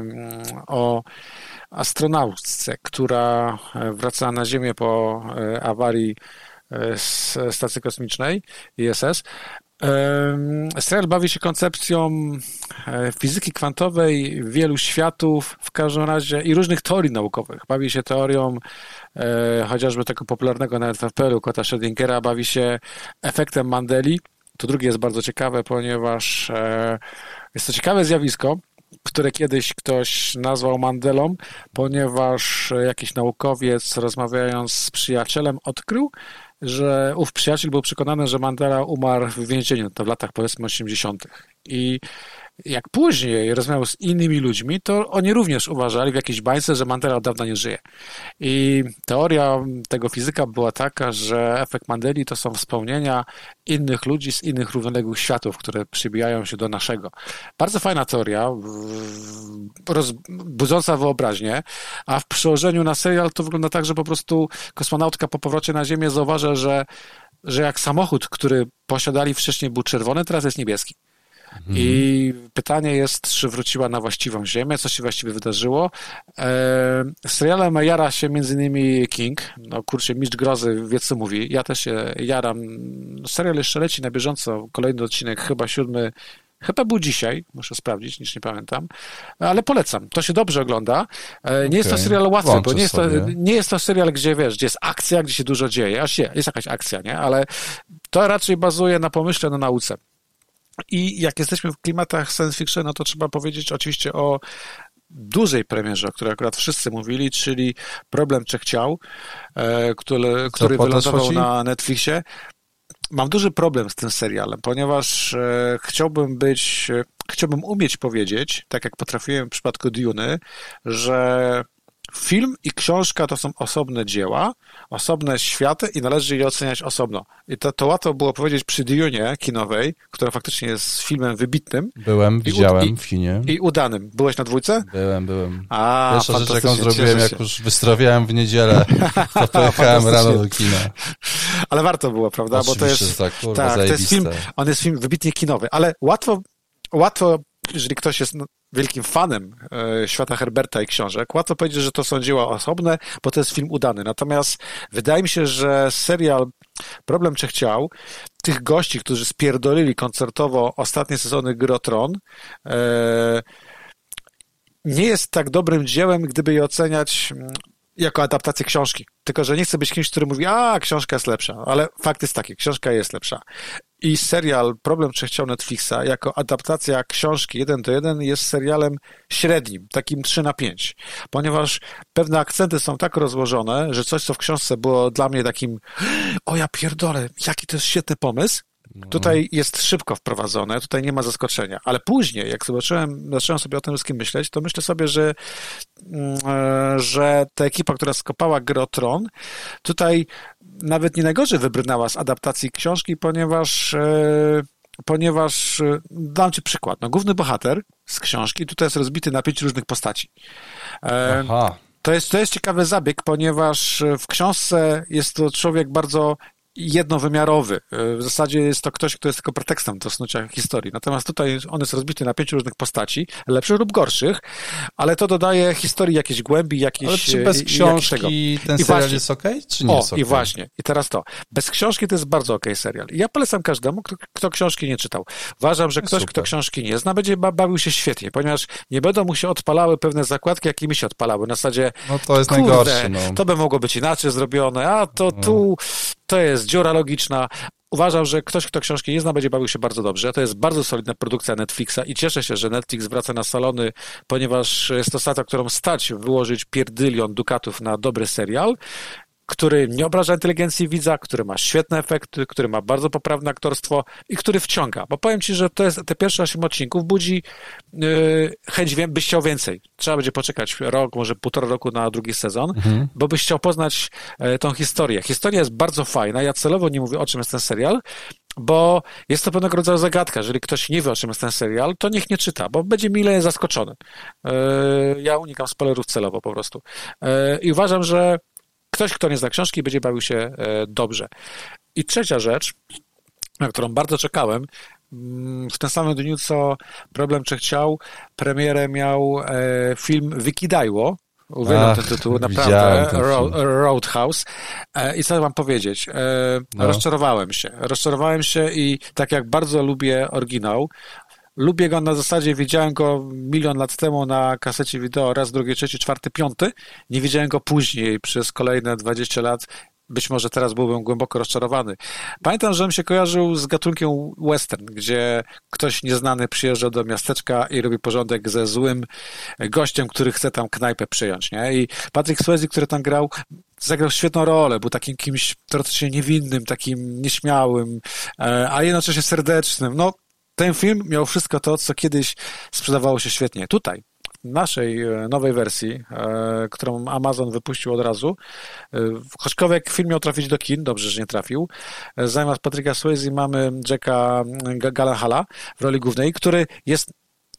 Speaker 2: o astronautce, która wraca na Ziemię po awarii stacji kosmicznej I S S. Serial bawi się koncepcją fizyki kwantowej, wielu światów w każdym razie i różnych teorii naukowych. Bawi się teorią chociażby tego popularnego nawet w F P L-u kota Schrödingera, bawi się efektem Mandeli. To drugie jest bardzo ciekawe, ponieważ jest to ciekawe zjawisko, które kiedyś ktoś nazwał Mandelą, ponieważ jakiś naukowiec, rozmawiając z przyjacielem, odkrył, że ów przyjaciel był przekonany, że Mandela umarł w więzieniu, to w latach powiedzmy osiemdziesiątych. I jak później rozmawiał z innymi ludźmi, to oni również uważali w jakiejś bańce, że Mandela od dawna nie żyje. I teoria tego fizyka była taka, że efekt Mandeli to są wspomnienia innych ludzi z innych równoległych światów, które przybijają się do naszego. Bardzo fajna teoria, roz, budząca wyobraźnię, a w przełożeniu na serial to wygląda tak, że po prostu kosmonautka po powrocie na Ziemię zauważa, że, że jak samochód, który posiadali wcześniej był czerwony, teraz jest niebieski. Mhm. I pytanie jest, czy wróciła na właściwą ziemię, co się właściwie wydarzyło. E, serialem jara się między innymi King, no kurczę, mistrz grozy wie co mówi, ja też się jaram. Serial jeszcze leci na bieżąco, kolejny odcinek, chyba siódmy, chyba był dzisiaj, muszę sprawdzić, nic nie pamiętam, ale polecam, to się dobrze ogląda. Nie okay. jest to serial łatwy, Włączę bo nie jest, to, nie jest to serial, gdzie wiesz, gdzie jest akcja, gdzie się dużo dzieje, aż jest jakaś akcja, nie, ale to raczej bazuje na pomyśle, na nauce. I jak jesteśmy w klimatach science fiction, no to trzeba powiedzieć oczywiście o dużej premierze, o której akurat wszyscy mówili, czyli Problem Trzech Ciał, e, który, który wylądował na Netflixie. Mam duży problem z tym serialem, ponieważ e, chciałbym być, e, chciałbym umieć powiedzieć, tak jak potrafiłem w przypadku Dune'y, że film i książka to są osobne dzieła, osobne światy i należy je oceniać osobno. I to, to łatwo było powiedzieć przy Dune'ie kinowej, która faktycznie jest filmem wybitnym.
Speaker 1: Byłem, widziałem i, w kinie.
Speaker 2: I udanym. Byłeś na dwójce?
Speaker 1: Byłem, byłem.
Speaker 2: A,
Speaker 1: Pierwsza rzecz, jaką zrobiłem, jak już wystrowiałem w niedzielę, to pojechałem rano do kina.
Speaker 2: Ale warto było, prawda?
Speaker 1: Oczywiście,
Speaker 2: bo to jest,
Speaker 1: tak, kurwa,
Speaker 2: tak, to jest film, on jest film wybitnie kinowy, ale łatwo, łatwo jeżeli ktoś jest wielkim fanem e, świata Herberta i książek, łatwo powiedzieć, że to są dzieła osobne, bo to jest film udany. Natomiast wydaje mi się, że serial Problem Trzech Ciał, tych gości, którzy spierdolili koncertowo ostatnie sezony Gry o Tron, e, nie jest tak dobrym dziełem, gdyby je oceniać jako adaptację książki. Tylko że nie chcę być kimś, który mówi, a książka jest lepsza, ale fakt jest taki, książka jest lepsza. I serial Problem Trzech Ciał Netflixa jako adaptacja książki jeden do jeden jest serialem średnim, takim trzy na pięć, ponieważ pewne akcenty są tak rozłożone, że coś, co w książce było dla mnie takim o ja pierdolę, jaki to jest świetny pomysł, tutaj jest szybko wprowadzone, tutaj nie ma zaskoczenia, ale później, jak zobaczyłem, zacząłem sobie o tym wszystkim myśleć, to myślę sobie, że, że ta ekipa, która skopała Grę o Tron, tutaj nawet nie najgorzej wybrnęła z adaptacji książki, ponieważ ponieważ, dam ci przykład, no główny bohater z książki tutaj jest rozbity na pięć różnych postaci. Aha. To jest, to jest ciekawy zabieg, ponieważ w książce jest to człowiek bardzo jednowymiarowy. W zasadzie jest to ktoś, kto jest tylko pretekstem do snucia historii. Natomiast tutaj on jest rozbity na pięciu różnych postaci, lepszych lub gorszych, ale to dodaje historii jakiejś głębi, jakiejś...
Speaker 1: Ale czy bez książki ten I serial właśnie, jest okej, okay, czy nie
Speaker 2: o,
Speaker 1: jest okej?
Speaker 2: Okay? I właśnie. I teraz to. Bez książki to jest bardzo okej okay serial. I ja polecam każdemu, kto, kto książki nie czytał. Uważam, że ktoś, Super. Kto książki nie zna, będzie bawił się świetnie, ponieważ nie będą mu się odpalały pewne zakładki, jakie mi się odpalały. Na zasadzie,
Speaker 1: no to jest kurde, najgorsze. No.
Speaker 2: To by mogło być inaczej zrobione, a to no. tu... To jest dziura logiczna. Uważam, że ktoś, kto książki nie zna, będzie bawił się bardzo dobrze. To jest bardzo solidna produkcja Netflixa i cieszę się, że Netflix wraca na salony, ponieważ jest to strata, którą stać wyłożyć pierdylion dukatów na dobry serial, który nie obraża inteligencji widza, który ma świetne efekty, który ma bardzo poprawne aktorstwo i który wciąga. Bo powiem ci, że to jest, te pierwsze osiem odcinków budzi yy, chęć, byś chciał więcej. Trzeba będzie poczekać rok, może półtora roku na drugi sezon, mhm. bo byś chciał poznać yy, tą historię. Historia jest bardzo fajna. Ja celowo nie mówię, o czym jest ten serial, bo jest to pewnego rodzaju zagadka. Jeżeli ktoś nie wie, o czym jest ten serial, to niech nie czyta, bo będzie mile zaskoczony. Yy, ja unikam spoilerów celowo po prostu. Yy, I uważam, że ktoś, kto nie zna książki, będzie bawił się e, dobrze. I trzecia rzecz, na którą bardzo czekałem, w tym samym dniu, co Problem Trzech Ciał, premierę miał e, film Wikidajło. Uwielbiam ten tytuł, naprawdę. Road, Roadhouse. E, I co mam powiedzieć? E, no. Rozczarowałem się. Rozczarowałem się i tak jak bardzo lubię oryginał, lubię go na zasadzie, widziałem go milion lat temu na kasecie wideo, raz, drugi, trzeci, czwarty, piąty. Nie widziałem go później przez kolejne dwadzieścia lat. Być może teraz byłbym głęboko rozczarowany. Pamiętam, że on się kojarzył z gatunkiem western, gdzie ktoś nieznany przyjeżdża do miasteczka i robi porządek ze złym gościem, który chce tam knajpę przejąć, nie? I Patrick Swayze, który tam grał, zagrał świetną rolę, był takim kimś teoretycznie niewinnym, takim nieśmiałym, a jednocześnie serdecznym. No, ten film miał wszystko to, co kiedyś sprzedawało się świetnie. Tutaj, w naszej nowej wersji, którą Amazon wypuścił od razu, choćkolwiek film miał trafić do kin, dobrze, że nie trafił, zamiast Patricka Swayze mamy Jacka Gyllenhaala w roli głównej, który jest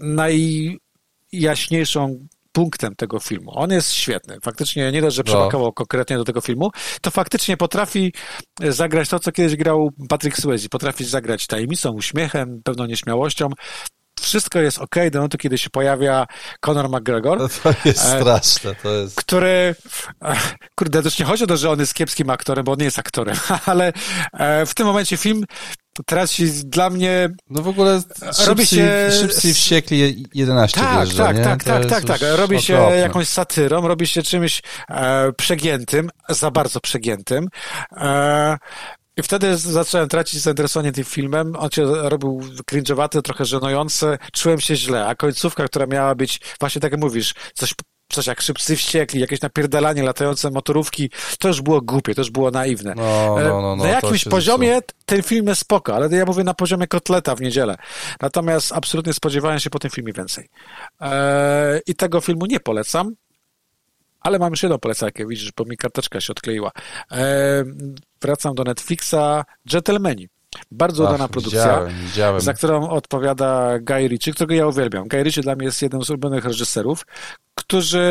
Speaker 2: najjaśniejszą punktem tego filmu. On jest świetny. Faktycznie nie dość, że przepakował no. konkretnie do tego filmu, to faktycznie potrafi zagrać to, co kiedyś grał Patrick Swayze. Potrafi zagrać tajemnicą, uśmiechem, pewną nieśmiałością. Wszystko jest okej, do momentu, kiedy się pojawia Conor McGregor.
Speaker 1: No to jest straszne, to jest...
Speaker 2: Który, kurde, też nie chodzi o to, że on jest kiepskim aktorem, bo on nie jest aktorem, ale w tym momencie film traci dla mnie...
Speaker 1: No w ogóle robi się... Szybcy i wściekli jedenaście
Speaker 2: tak,
Speaker 1: wjeżdża,
Speaker 2: tak,
Speaker 1: nie?
Speaker 2: tak, tak, tak, tak. Robi się
Speaker 1: okropne.
Speaker 2: jakąś satyrą, robi się czymś e, przegiętym, za bardzo przegiętym. E, I wtedy zacząłem tracić zainteresowanie tym filmem. On się robił cringe'owaty, trochę żenujący. Czułem się źle, a końcówka, która miała być, właśnie tak jak mówisz, coś, coś jak Szybcy Wściekli, jakieś napierdalanie, latające motorówki, to już było głupie, to już było naiwne.
Speaker 1: No, no, no, no,
Speaker 2: na jakimś poziomie ten film jest spoko, ale ja mówię na poziomie kotleta w niedzielę. Natomiast absolutnie spodziewałem się po tym filmie więcej. Eee, I tego filmu nie polecam. Ale mam już jedną polecajkę, widzisz, bo mi karteczka się odkleiła. Eee, wracam do Netflixa. Gentlemani. Bardzo udana produkcja,
Speaker 1: widziałem, widziałem.
Speaker 2: za którą odpowiada Guy Ritchie, którego ja uwielbiam. Guy Ritchie dla mnie jest jednym z ulubionych reżyserów, którzy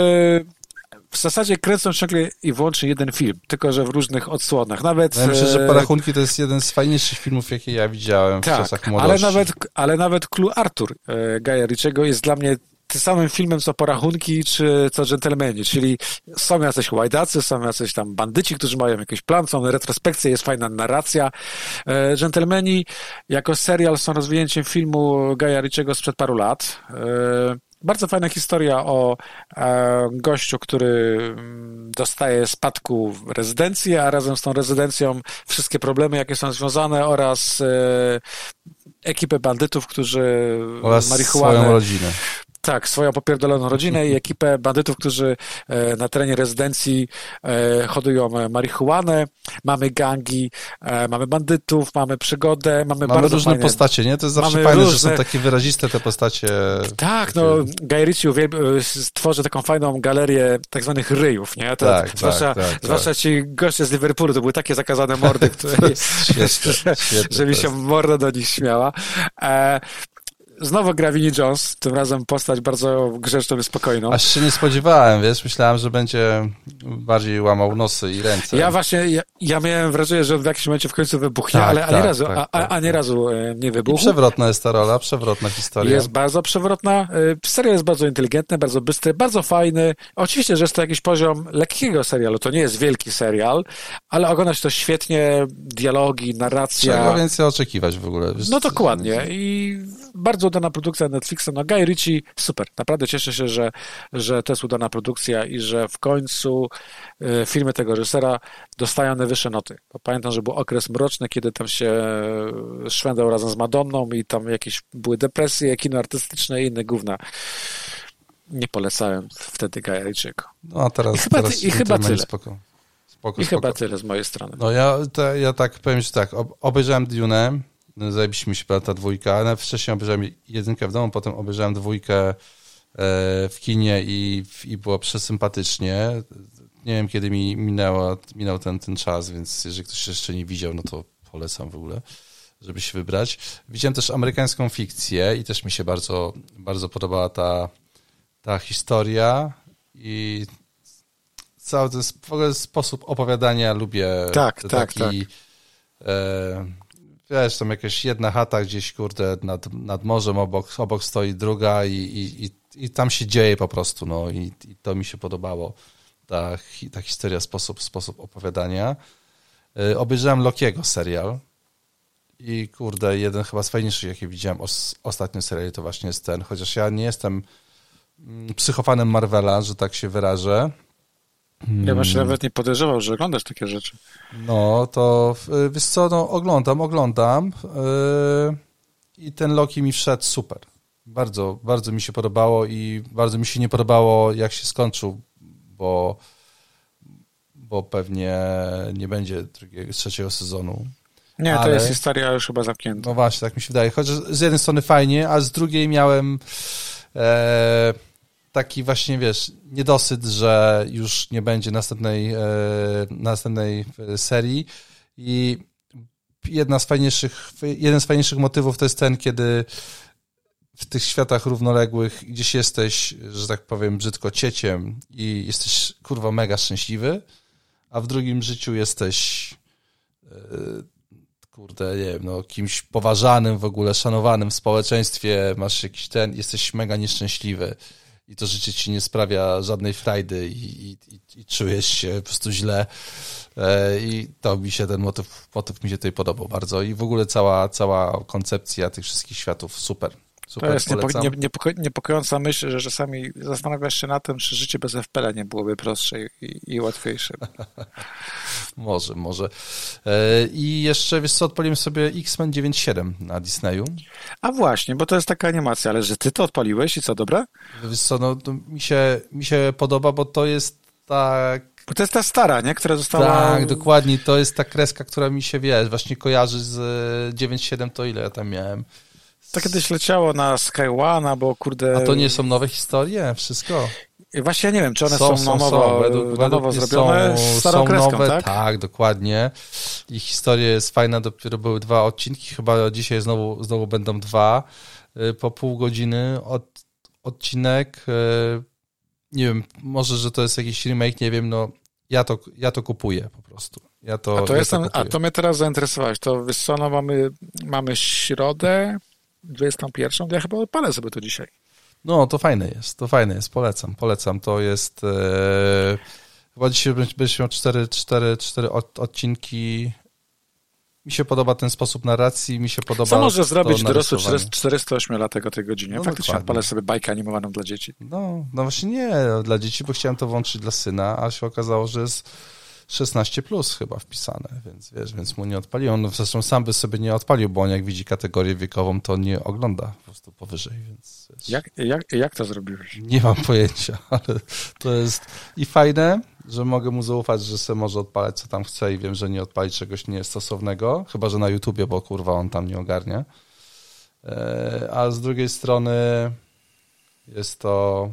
Speaker 2: w zasadzie kręcą ciągle i wyłącznie jeden film, tylko że w różnych odsłonach. Nawet,
Speaker 1: ja myślę, że Porachunki to jest jeden z fajniejszych filmów, jakie ja widziałem w
Speaker 2: tak,
Speaker 1: czasach młodości.
Speaker 2: Ale nawet, ale nawet Clue Arthur Guy'a Ritchiego jest dla mnie tym samym filmem, co Porachunki, czy co Gentlemani, czyli są jacyś łajdacy, są jacyś tam bandyci, którzy mają jakiś plan, są retrospekcje, jest fajna narracja. E, Gentlemani jako serial są rozwinięciem filmu Guy'a Ritchiego sprzed paru lat. E, bardzo fajna historia o e, gościu, który dostaje spadku w rezydencję, a razem z tą rezydencją wszystkie problemy, jakie są związane oraz e, ekipę bandytów, którzy
Speaker 1: oraz
Speaker 2: marihuanę...
Speaker 1: swoją rodzinę.
Speaker 2: Tak, swoją popierdoloną rodzinę i ekipę bandytów, którzy na terenie rezydencji hodują marihuanę. Mamy gangi, mamy bandytów, mamy przygodę, mamy,
Speaker 1: mamy
Speaker 2: bardzo
Speaker 1: różne
Speaker 2: fajne...
Speaker 1: postacie, nie? To jest zawsze
Speaker 2: mamy
Speaker 1: fajne,
Speaker 2: różne...
Speaker 1: że są takie wyraziste te postacie.
Speaker 2: Tak, no Guy Ritchie uwielbia, stworzy taką fajną galerię tak zwanych ryjów, nie? To,
Speaker 1: tak,
Speaker 2: zwłaszcza,
Speaker 1: tak, tak,
Speaker 2: zwłaszcza
Speaker 1: tak.
Speaker 2: ci goście z Liverpoolu, to były takie zakazane mordy, które,
Speaker 1: świetne,
Speaker 2: że,
Speaker 1: świetne
Speaker 2: że mi się morda do nich śmiała. E, Znowu gra Vinnie Jones, tym razem postać bardzo grzeczną i spokojną.
Speaker 1: Aż się nie spodziewałem, wiesz, myślałem, że będzie bardziej łamał nosy i ręce.
Speaker 2: Ja właśnie, ja, ja miałem wrażenie, że on w jakimś momencie w końcu wybuchnie,
Speaker 1: tak,
Speaker 2: ale
Speaker 1: tak,
Speaker 2: ani razu,
Speaker 1: tak,
Speaker 2: a,
Speaker 1: tak,
Speaker 2: a, ani razu nie wybuchł.
Speaker 1: I przewrotna jest ta rola, przewrotna historia.
Speaker 2: Jest bardzo przewrotna. Serial jest bardzo inteligentny, bardzo bystry, bardzo fajny. Oczywiście, że jest to jakiś poziom lekkiego serialu, to nie jest wielki serial, ale oglądać to świetnie, dialogi, narracja.
Speaker 1: Czego więcej oczekiwać w ogóle? Wiesz,
Speaker 2: no dokładnie i bardzo udana produkcja Netflixa. No Guy Ritchie, super. Naprawdę cieszę się, że, że to jest udana produkcja i że w końcu y, filmy tego reżysera dostają najwyższe noty. Bo pamiętam, że był okres mroczny, kiedy tam się szwendał razem z Madonną i tam jakieś były depresje, kino artystyczne i inne gówna. Nie polecałem wtedy Guy Ritchiego.
Speaker 1: No a teraz,
Speaker 2: I chyba,
Speaker 1: teraz
Speaker 2: ty, i chyba tyle.
Speaker 1: Spoko. Spoko,
Speaker 2: I
Speaker 1: spoko.
Speaker 2: chyba tyle z mojej strony.
Speaker 1: No ja, to, ja tak powiem, że tak, obejrzałem Dune, zajebiście mi się ta dwójka, ale wcześniej obejrzałem jedynkę w domu, potem obejrzałem dwójkę w kinie i, i było przesympatycznie. Nie wiem, kiedy mi minęło, minął ten, ten czas, więc jeżeli ktoś jeszcze nie widział, no to polecam w ogóle, żeby się wybrać. Widziałem też amerykańską fikcję i też mi się bardzo, bardzo podobała ta, ta historia i cały ten w ogóle sposób opowiadania lubię.
Speaker 2: Tak,
Speaker 1: taki,
Speaker 2: tak, tak.
Speaker 1: E, wiesz, tam jakaś jedna chata gdzieś, kurde, nad, nad morzem, obok, obok stoi druga i, i, i, i tam się dzieje po prostu, no i, i to mi się podobało, ta, ta historia, sposób, sposób opowiadania. E, obejrzałem Lokiego serial i kurde, jeden chyba z fajniejszych, jakie widziałem os, ostatnio serial, to właśnie jest ten, chociaż ja nie jestem psychofanem Marvela, że tak się wyrażę.
Speaker 2: Ja bym się nawet nie podejrzewał, że oglądasz takie rzeczy.
Speaker 1: No, to wiesz co, no oglądam, oglądam yy, i ten Loki mi wszedł super. Bardzo, bardzo mi się podobało i bardzo mi się nie podobało, jak się skończył, bo, bo pewnie nie będzie drugiego, trzeciego sezonu.
Speaker 2: Nie,
Speaker 1: ale...
Speaker 2: to jest historia już chyba zamknięta.
Speaker 1: No właśnie, tak mi się wydaje. Chociaż z jednej strony fajnie, a z drugiej miałem e, taki właśnie, wiesz, niedosyt, że już nie będzie następnej, e, następnej serii i jedna z fajniejszych, jeden z fajniejszych motywów to jest ten, kiedy w tych światach równoległych gdzieś jesteś, że tak powiem, brzydko cieciem i jesteś, kurwa, mega szczęśliwy, a w drugim życiu jesteś e, kurde, nie wiem, no, kimś poważanym w ogóle, szanowanym w społeczeństwie, masz jakiś ten, jesteś mega nieszczęśliwy i to życie ci nie sprawia żadnej frajdy i, i, i, i czujesz się po prostu źle e, i to mi się, ten motyw, motyw mi się tutaj podobał bardzo i w ogóle cała, cała koncepcja tych wszystkich światów, super. Super,
Speaker 2: to jest niepo, nie, niepoko, niepokojąca myśl, że czasami zastanawiasz się nad tym, czy życie bez F P L nie byłoby prostsze i, i łatwiejsze.
Speaker 1: Może, może. I jeszcze, wiesz co, odpaliłem sobie X-Men dziewięćdziesiąt siedem na Disneyu.
Speaker 2: A właśnie, bo to jest taka animacja, ale że ty to odpaliłeś i co, dobre?
Speaker 1: Wiesz co, no to mi się, mi się podoba, bo to jest tak...
Speaker 2: Bo to jest ta stara, nie? Która została...
Speaker 1: Tak, dokładnie, to jest ta kreska, która mi się, wiesz, właśnie kojarzy z dziewięćdziesiąt siedem, to ile ja tam miałem?
Speaker 2: To kiedyś leciało na Sky One, bo kurde...
Speaker 1: A to nie są nowe historie? Wszystko?
Speaker 2: I właśnie ja nie wiem, czy one
Speaker 1: są,
Speaker 2: są,
Speaker 1: są
Speaker 2: na nowo,
Speaker 1: są. Według,
Speaker 2: na nowo
Speaker 1: według
Speaker 2: zrobione
Speaker 1: są,
Speaker 2: z starą
Speaker 1: są
Speaker 2: kreską,
Speaker 1: nowe,
Speaker 2: tak?
Speaker 1: Tak, dokładnie. Ich historia jest fajna, dopiero były dwa odcinki, chyba dzisiaj znowu, znowu będą dwa, po pół godziny od, odcinek. Nie wiem, może, że to jest jakiś remake, nie wiem, no ja to, ja to kupuję po prostu. Ja to,
Speaker 2: a, to
Speaker 1: ja
Speaker 2: jestem,
Speaker 1: to
Speaker 2: a to mnie teraz zainteresowałeś. To wiesz co, no mamy, mamy środę, dwudziestą pierwszą, to ja chyba odpalę sobie to dzisiaj.
Speaker 1: No, to fajne jest, to fajne jest, polecam, polecam. To jest, e, chyba dzisiaj będziesz miał cztery, cztery, cztery odcinki. Mi się podoba ten sposób narracji, mi się podoba...
Speaker 2: Co może zrobić dorosły czterystoośmiolatek o tej godzinie? No, faktycznie odpalę sobie bajkę animowaną dla dzieci.
Speaker 1: No, no właśnie nie dla dzieci, bo chciałem to włączyć dla syna, a się okazało, że jest szesnaście plus chyba wpisane, więc wiesz, więc mu nie odpaliłem. No, zresztą sam by sobie nie odpalił, bo on jak widzi kategorię wiekową, to nie ogląda po prostu powyżej, więc... Wiesz,
Speaker 2: jak, jak, jak to zrobiłeś?
Speaker 1: Nie mam pojęcia, ale to jest i fajne, że mogę mu zaufać, że sobie może odpalać co tam chce i wiem, że nie odpali czegoś niestosownego, chyba że na YouTubie, bo kurwa on tam nie ogarnia. A z drugiej strony jest to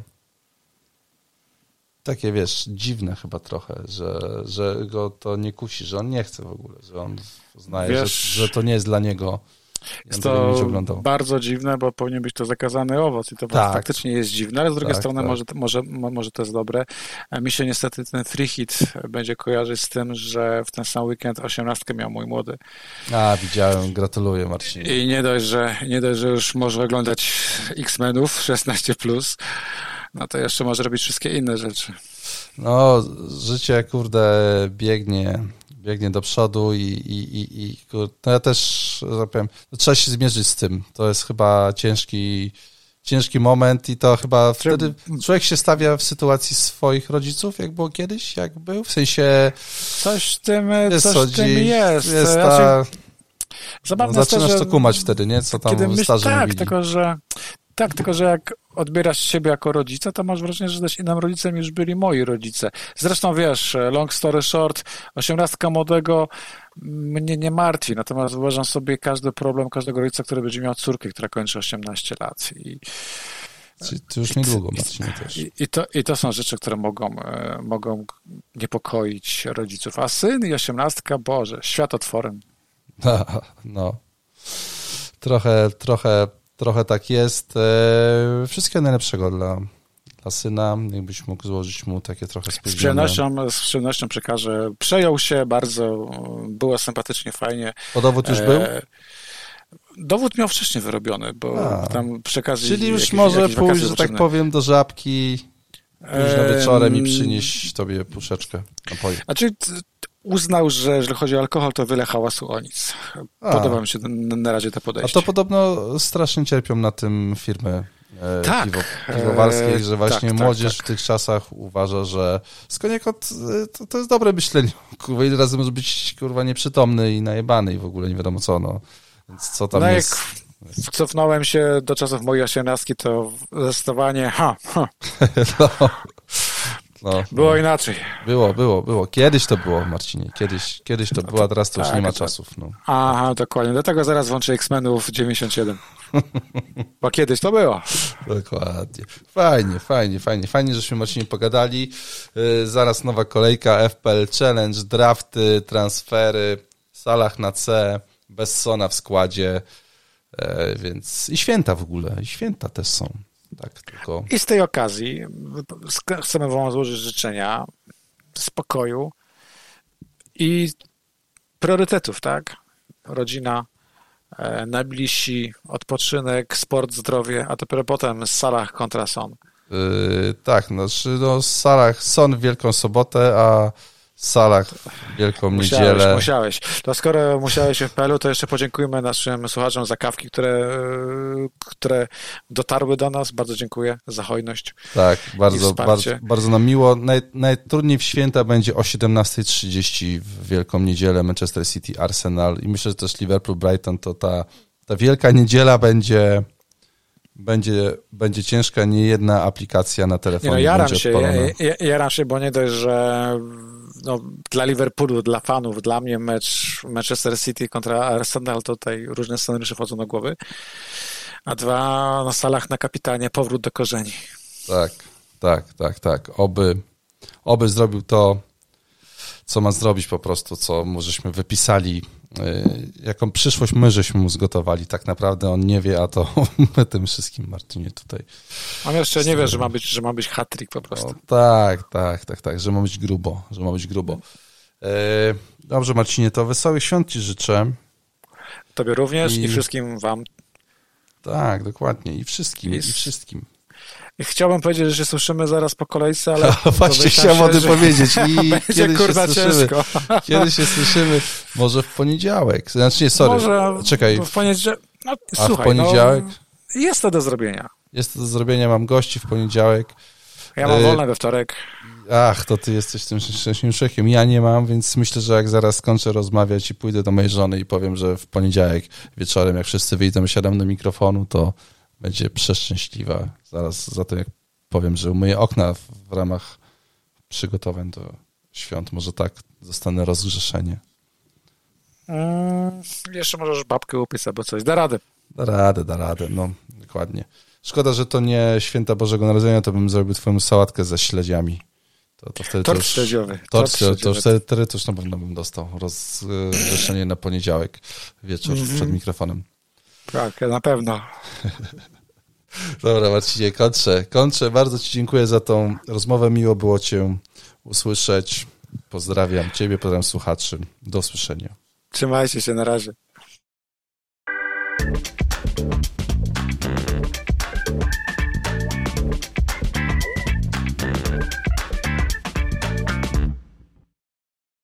Speaker 1: takie, wiesz, dziwne chyba trochę, że, że go to nie kusi, że on nie chce w ogóle, że on uznaje, wiesz, że, że to nie jest dla niego.
Speaker 2: Jest to bardzo dziwne, bo powinien być to zakazany owoc i to tak. faktycznie jest dziwne, ale z drugiej tak, strony tak. Może, może, może to jest dobre. Mi się niestety ten free hit będzie kojarzyć z tym, że w ten sam weekend osiemnastkę miał mój młody.
Speaker 1: A, widziałem, gratuluję Marcin.
Speaker 2: I nie dość, że, nie dość, że już może oglądać X-Menów szesnaście plus, no to jeszcze może robić wszystkie inne rzeczy.
Speaker 1: No, życie, kurde, biegnie... biegnie do przodu i, i, i, i no ja też, że tak powiem, no trzeba się zmierzyć z tym. To jest chyba ciężki, ciężki moment i to chyba wtedy człowiek się stawia w sytuacji swoich rodziców, jak było kiedyś, jak był, w sensie...
Speaker 2: Coś w tym jest. Coś w tym jest.
Speaker 1: jest ta...
Speaker 2: znaczy, zabawne
Speaker 1: no, zaczynasz
Speaker 2: to,
Speaker 1: to kumać wtedy, nie? Co tam
Speaker 2: kiedy
Speaker 1: starzy
Speaker 2: tak,
Speaker 1: mówili.
Speaker 2: Tylko, że, tak, tylko że jak odbierasz siebie jako rodzica, to masz wrażenie, że jesteś innym rodzicem niż byli moi rodzice. Zresztą wiesz, long story short, osiemnastka młodego mnie nie martwi, natomiast uważam sobie każdy problem każdego rodzica, który będzie miał córkę, która kończy osiemnaście lat. I,
Speaker 1: to już niedługo, Marcinie, też.
Speaker 2: I, i, to, I to są rzeczy, które mogą, mogą niepokoić rodziców. A syn i osiemnastka, Boże, światotworem.
Speaker 1: No, no. Trochę, trochę Trochę tak jest. Wszystkiego najlepszego dla, dla syna. Jakbyś mógł złożyć mu takie trochę spóźnione.
Speaker 2: Z przyjemnością, z przyjemnością przekażę. Przejął się bardzo, było sympatycznie, fajnie.
Speaker 1: O, dowód już był?
Speaker 2: Dowód miał wcześniej wyrobiony, bo A, tam przekaz.
Speaker 1: Czyli już jakieś, może jakieś pójść, że tak powiem, do Żabki późno wieczorem i przynieść tobie puszeczkę napoju.
Speaker 2: Znaczy uznał, że jeżeli chodzi o alkohol, to wiele hałasu o nic. A. Podoba mi się na razie to podejście.
Speaker 1: A to podobno strasznie cierpią na tym firmy e, tak. piwo, piwowarskie, że właśnie tak, młodzież tak, tak. w tych czasach uważa, że skoniekot to, to jest dobre myślenie. Kurwa, ile razy może być kurwa nieprzytomny i najebany i w ogóle nie wiadomo co. No. Więc co tam
Speaker 2: no
Speaker 1: jest...
Speaker 2: Jak cofnąłem się do czasów mojej osiemnastki, to zdecydowanie ha, ha.
Speaker 1: no. No,
Speaker 2: było
Speaker 1: no.
Speaker 2: inaczej.
Speaker 1: Było, było, było. Kiedyś to było, Marcinie. Kiedyś, kiedyś to było, a teraz to już
Speaker 2: tak,
Speaker 1: nie ma
Speaker 2: tak.
Speaker 1: czasów. No.
Speaker 2: Aha, dokładnie. Dlatego zaraz włączę X-Menów dziewięćdziesiąt siedem. Bo kiedyś to było.
Speaker 1: Dokładnie. Fajnie, fajnie, fajnie. Fajnie, żeśmy, Marcinie, pogadali. Yy, zaraz nowa kolejka, F P L Challenge, drafty, transfery, Salah na C, bez Sona w składzie, yy, więc i święta w ogóle, i święta też są. Tak, tylko...
Speaker 2: I z tej okazji chcemy wam złożyć życzenia spokoju i priorytetów, tak? Rodzina, e, najbliżsi, odpoczynek, sport, zdrowie, a dopiero potem Salah kontra Son.
Speaker 1: Yy, tak, znaczy no Salah, Son w Wielką Sobotę, a Salah w Wielką
Speaker 2: musiałeś,
Speaker 1: Niedzielę.
Speaker 2: Musiałeś. To skoro musiałeś w F P L u, to jeszcze podziękujmy naszym słuchaczom za kawki, które, które dotarły do nas. Bardzo dziękuję za hojność.
Speaker 1: Tak, bardzo, bardzo, bardzo nam miło. Naj, najtrudniej w święta będzie o siedemnasta trzydzieści w Wielką Niedzielę Manchester City, Arsenal i myślę, że też Liverpool, Brighton, to ta, ta Wielka Niedziela będzie... Będzie, będzie ciężka, nie jedna aplikacja na telefonie.
Speaker 2: Nie no, jaram
Speaker 1: będzie
Speaker 2: się, ja, jaram się, bo nie dość, że no, dla Liverpoolu, dla fanów, dla mnie mecz Manchester City kontra Arsenal, to tutaj różne scenariusze wchodzą do głowy, a dwa na Salach na kapitanie, powrót do korzeni.
Speaker 1: Tak, tak, tak, tak. Oby, oby zrobił to, co ma zrobić po prostu, co mu żeśmy wypisali, yy, jaką przyszłość my żeśmy mu zgotowali. Tak naprawdę on nie wie, a to my tym wszystkim, Marcinie, tutaj.
Speaker 2: On jeszcze nie wie, że ma być, że ma być hat-trick po prostu.
Speaker 1: No, tak, tak, tak, tak, że ma być grubo, że ma być grubo. Yy, dobrze, Marcinie, to wesołych świąt ci życzę.
Speaker 2: Tobie również i,
Speaker 1: I
Speaker 2: wszystkim wam.
Speaker 1: Tak, dokładnie, i wszystkim, i, i wszystkim.
Speaker 2: Chciałbym powiedzieć, że się słyszymy zaraz po kolejce, ale...
Speaker 1: Właśnie chciałem o tym powiedzieć. I
Speaker 2: będzie
Speaker 1: kiedy
Speaker 2: kurwa
Speaker 1: się słyszymy?
Speaker 2: ciężko.
Speaker 1: Kiedy się słyszymy? Może w poniedziałek. Znaczy nie, sorry.
Speaker 2: Może
Speaker 1: Czekaj.
Speaker 2: w poniedziałek. No,
Speaker 1: A
Speaker 2: słuchaj,
Speaker 1: w poniedziałek?
Speaker 2: No, jest to do zrobienia.
Speaker 1: Jest to do zrobienia, mam gości w poniedziałek.
Speaker 2: Ja mam wolne we wtorek.
Speaker 1: Ach, to ty jesteś tym szczęśliwym człowiekiem. Ja nie mam, więc myślę, że jak zaraz skończę rozmawiać i pójdę do mojej żony i powiem, że w poniedziałek wieczorem, jak wszyscy wyjdą, siadam do mikrofonu, to będzie przeszczęśliwa. Zaraz za to, jak powiem, że umyję okna w, w ramach przygotowań do świąt. Może tak zostanę rozgrzeszenie.
Speaker 2: Mm, jeszcze możesz babkę upiec albo coś. Da radę.
Speaker 1: Da radę, da radę, no dokładnie. Szkoda, że to nie święta Bożego Narodzenia, to bym zrobił twoją sałatkę ze śledziami. To, to wtedy
Speaker 2: tort
Speaker 1: to już,
Speaker 2: śledziowy.
Speaker 1: Tort, to, to już wtedy, wtedy to już na pewno bym dostał rozgrzeszenie na poniedziałek wieczór mm-hmm. przed mikrofonem.
Speaker 2: Tak, na pewno.
Speaker 1: Dobra, Marcinie, kończę. Kończę. Bardzo ci dziękuję za tą rozmowę. Miło było cię usłyszeć. Pozdrawiam ciebie, pozdrawiam słuchaczy. Do usłyszenia.
Speaker 2: Trzymajcie się, na razie.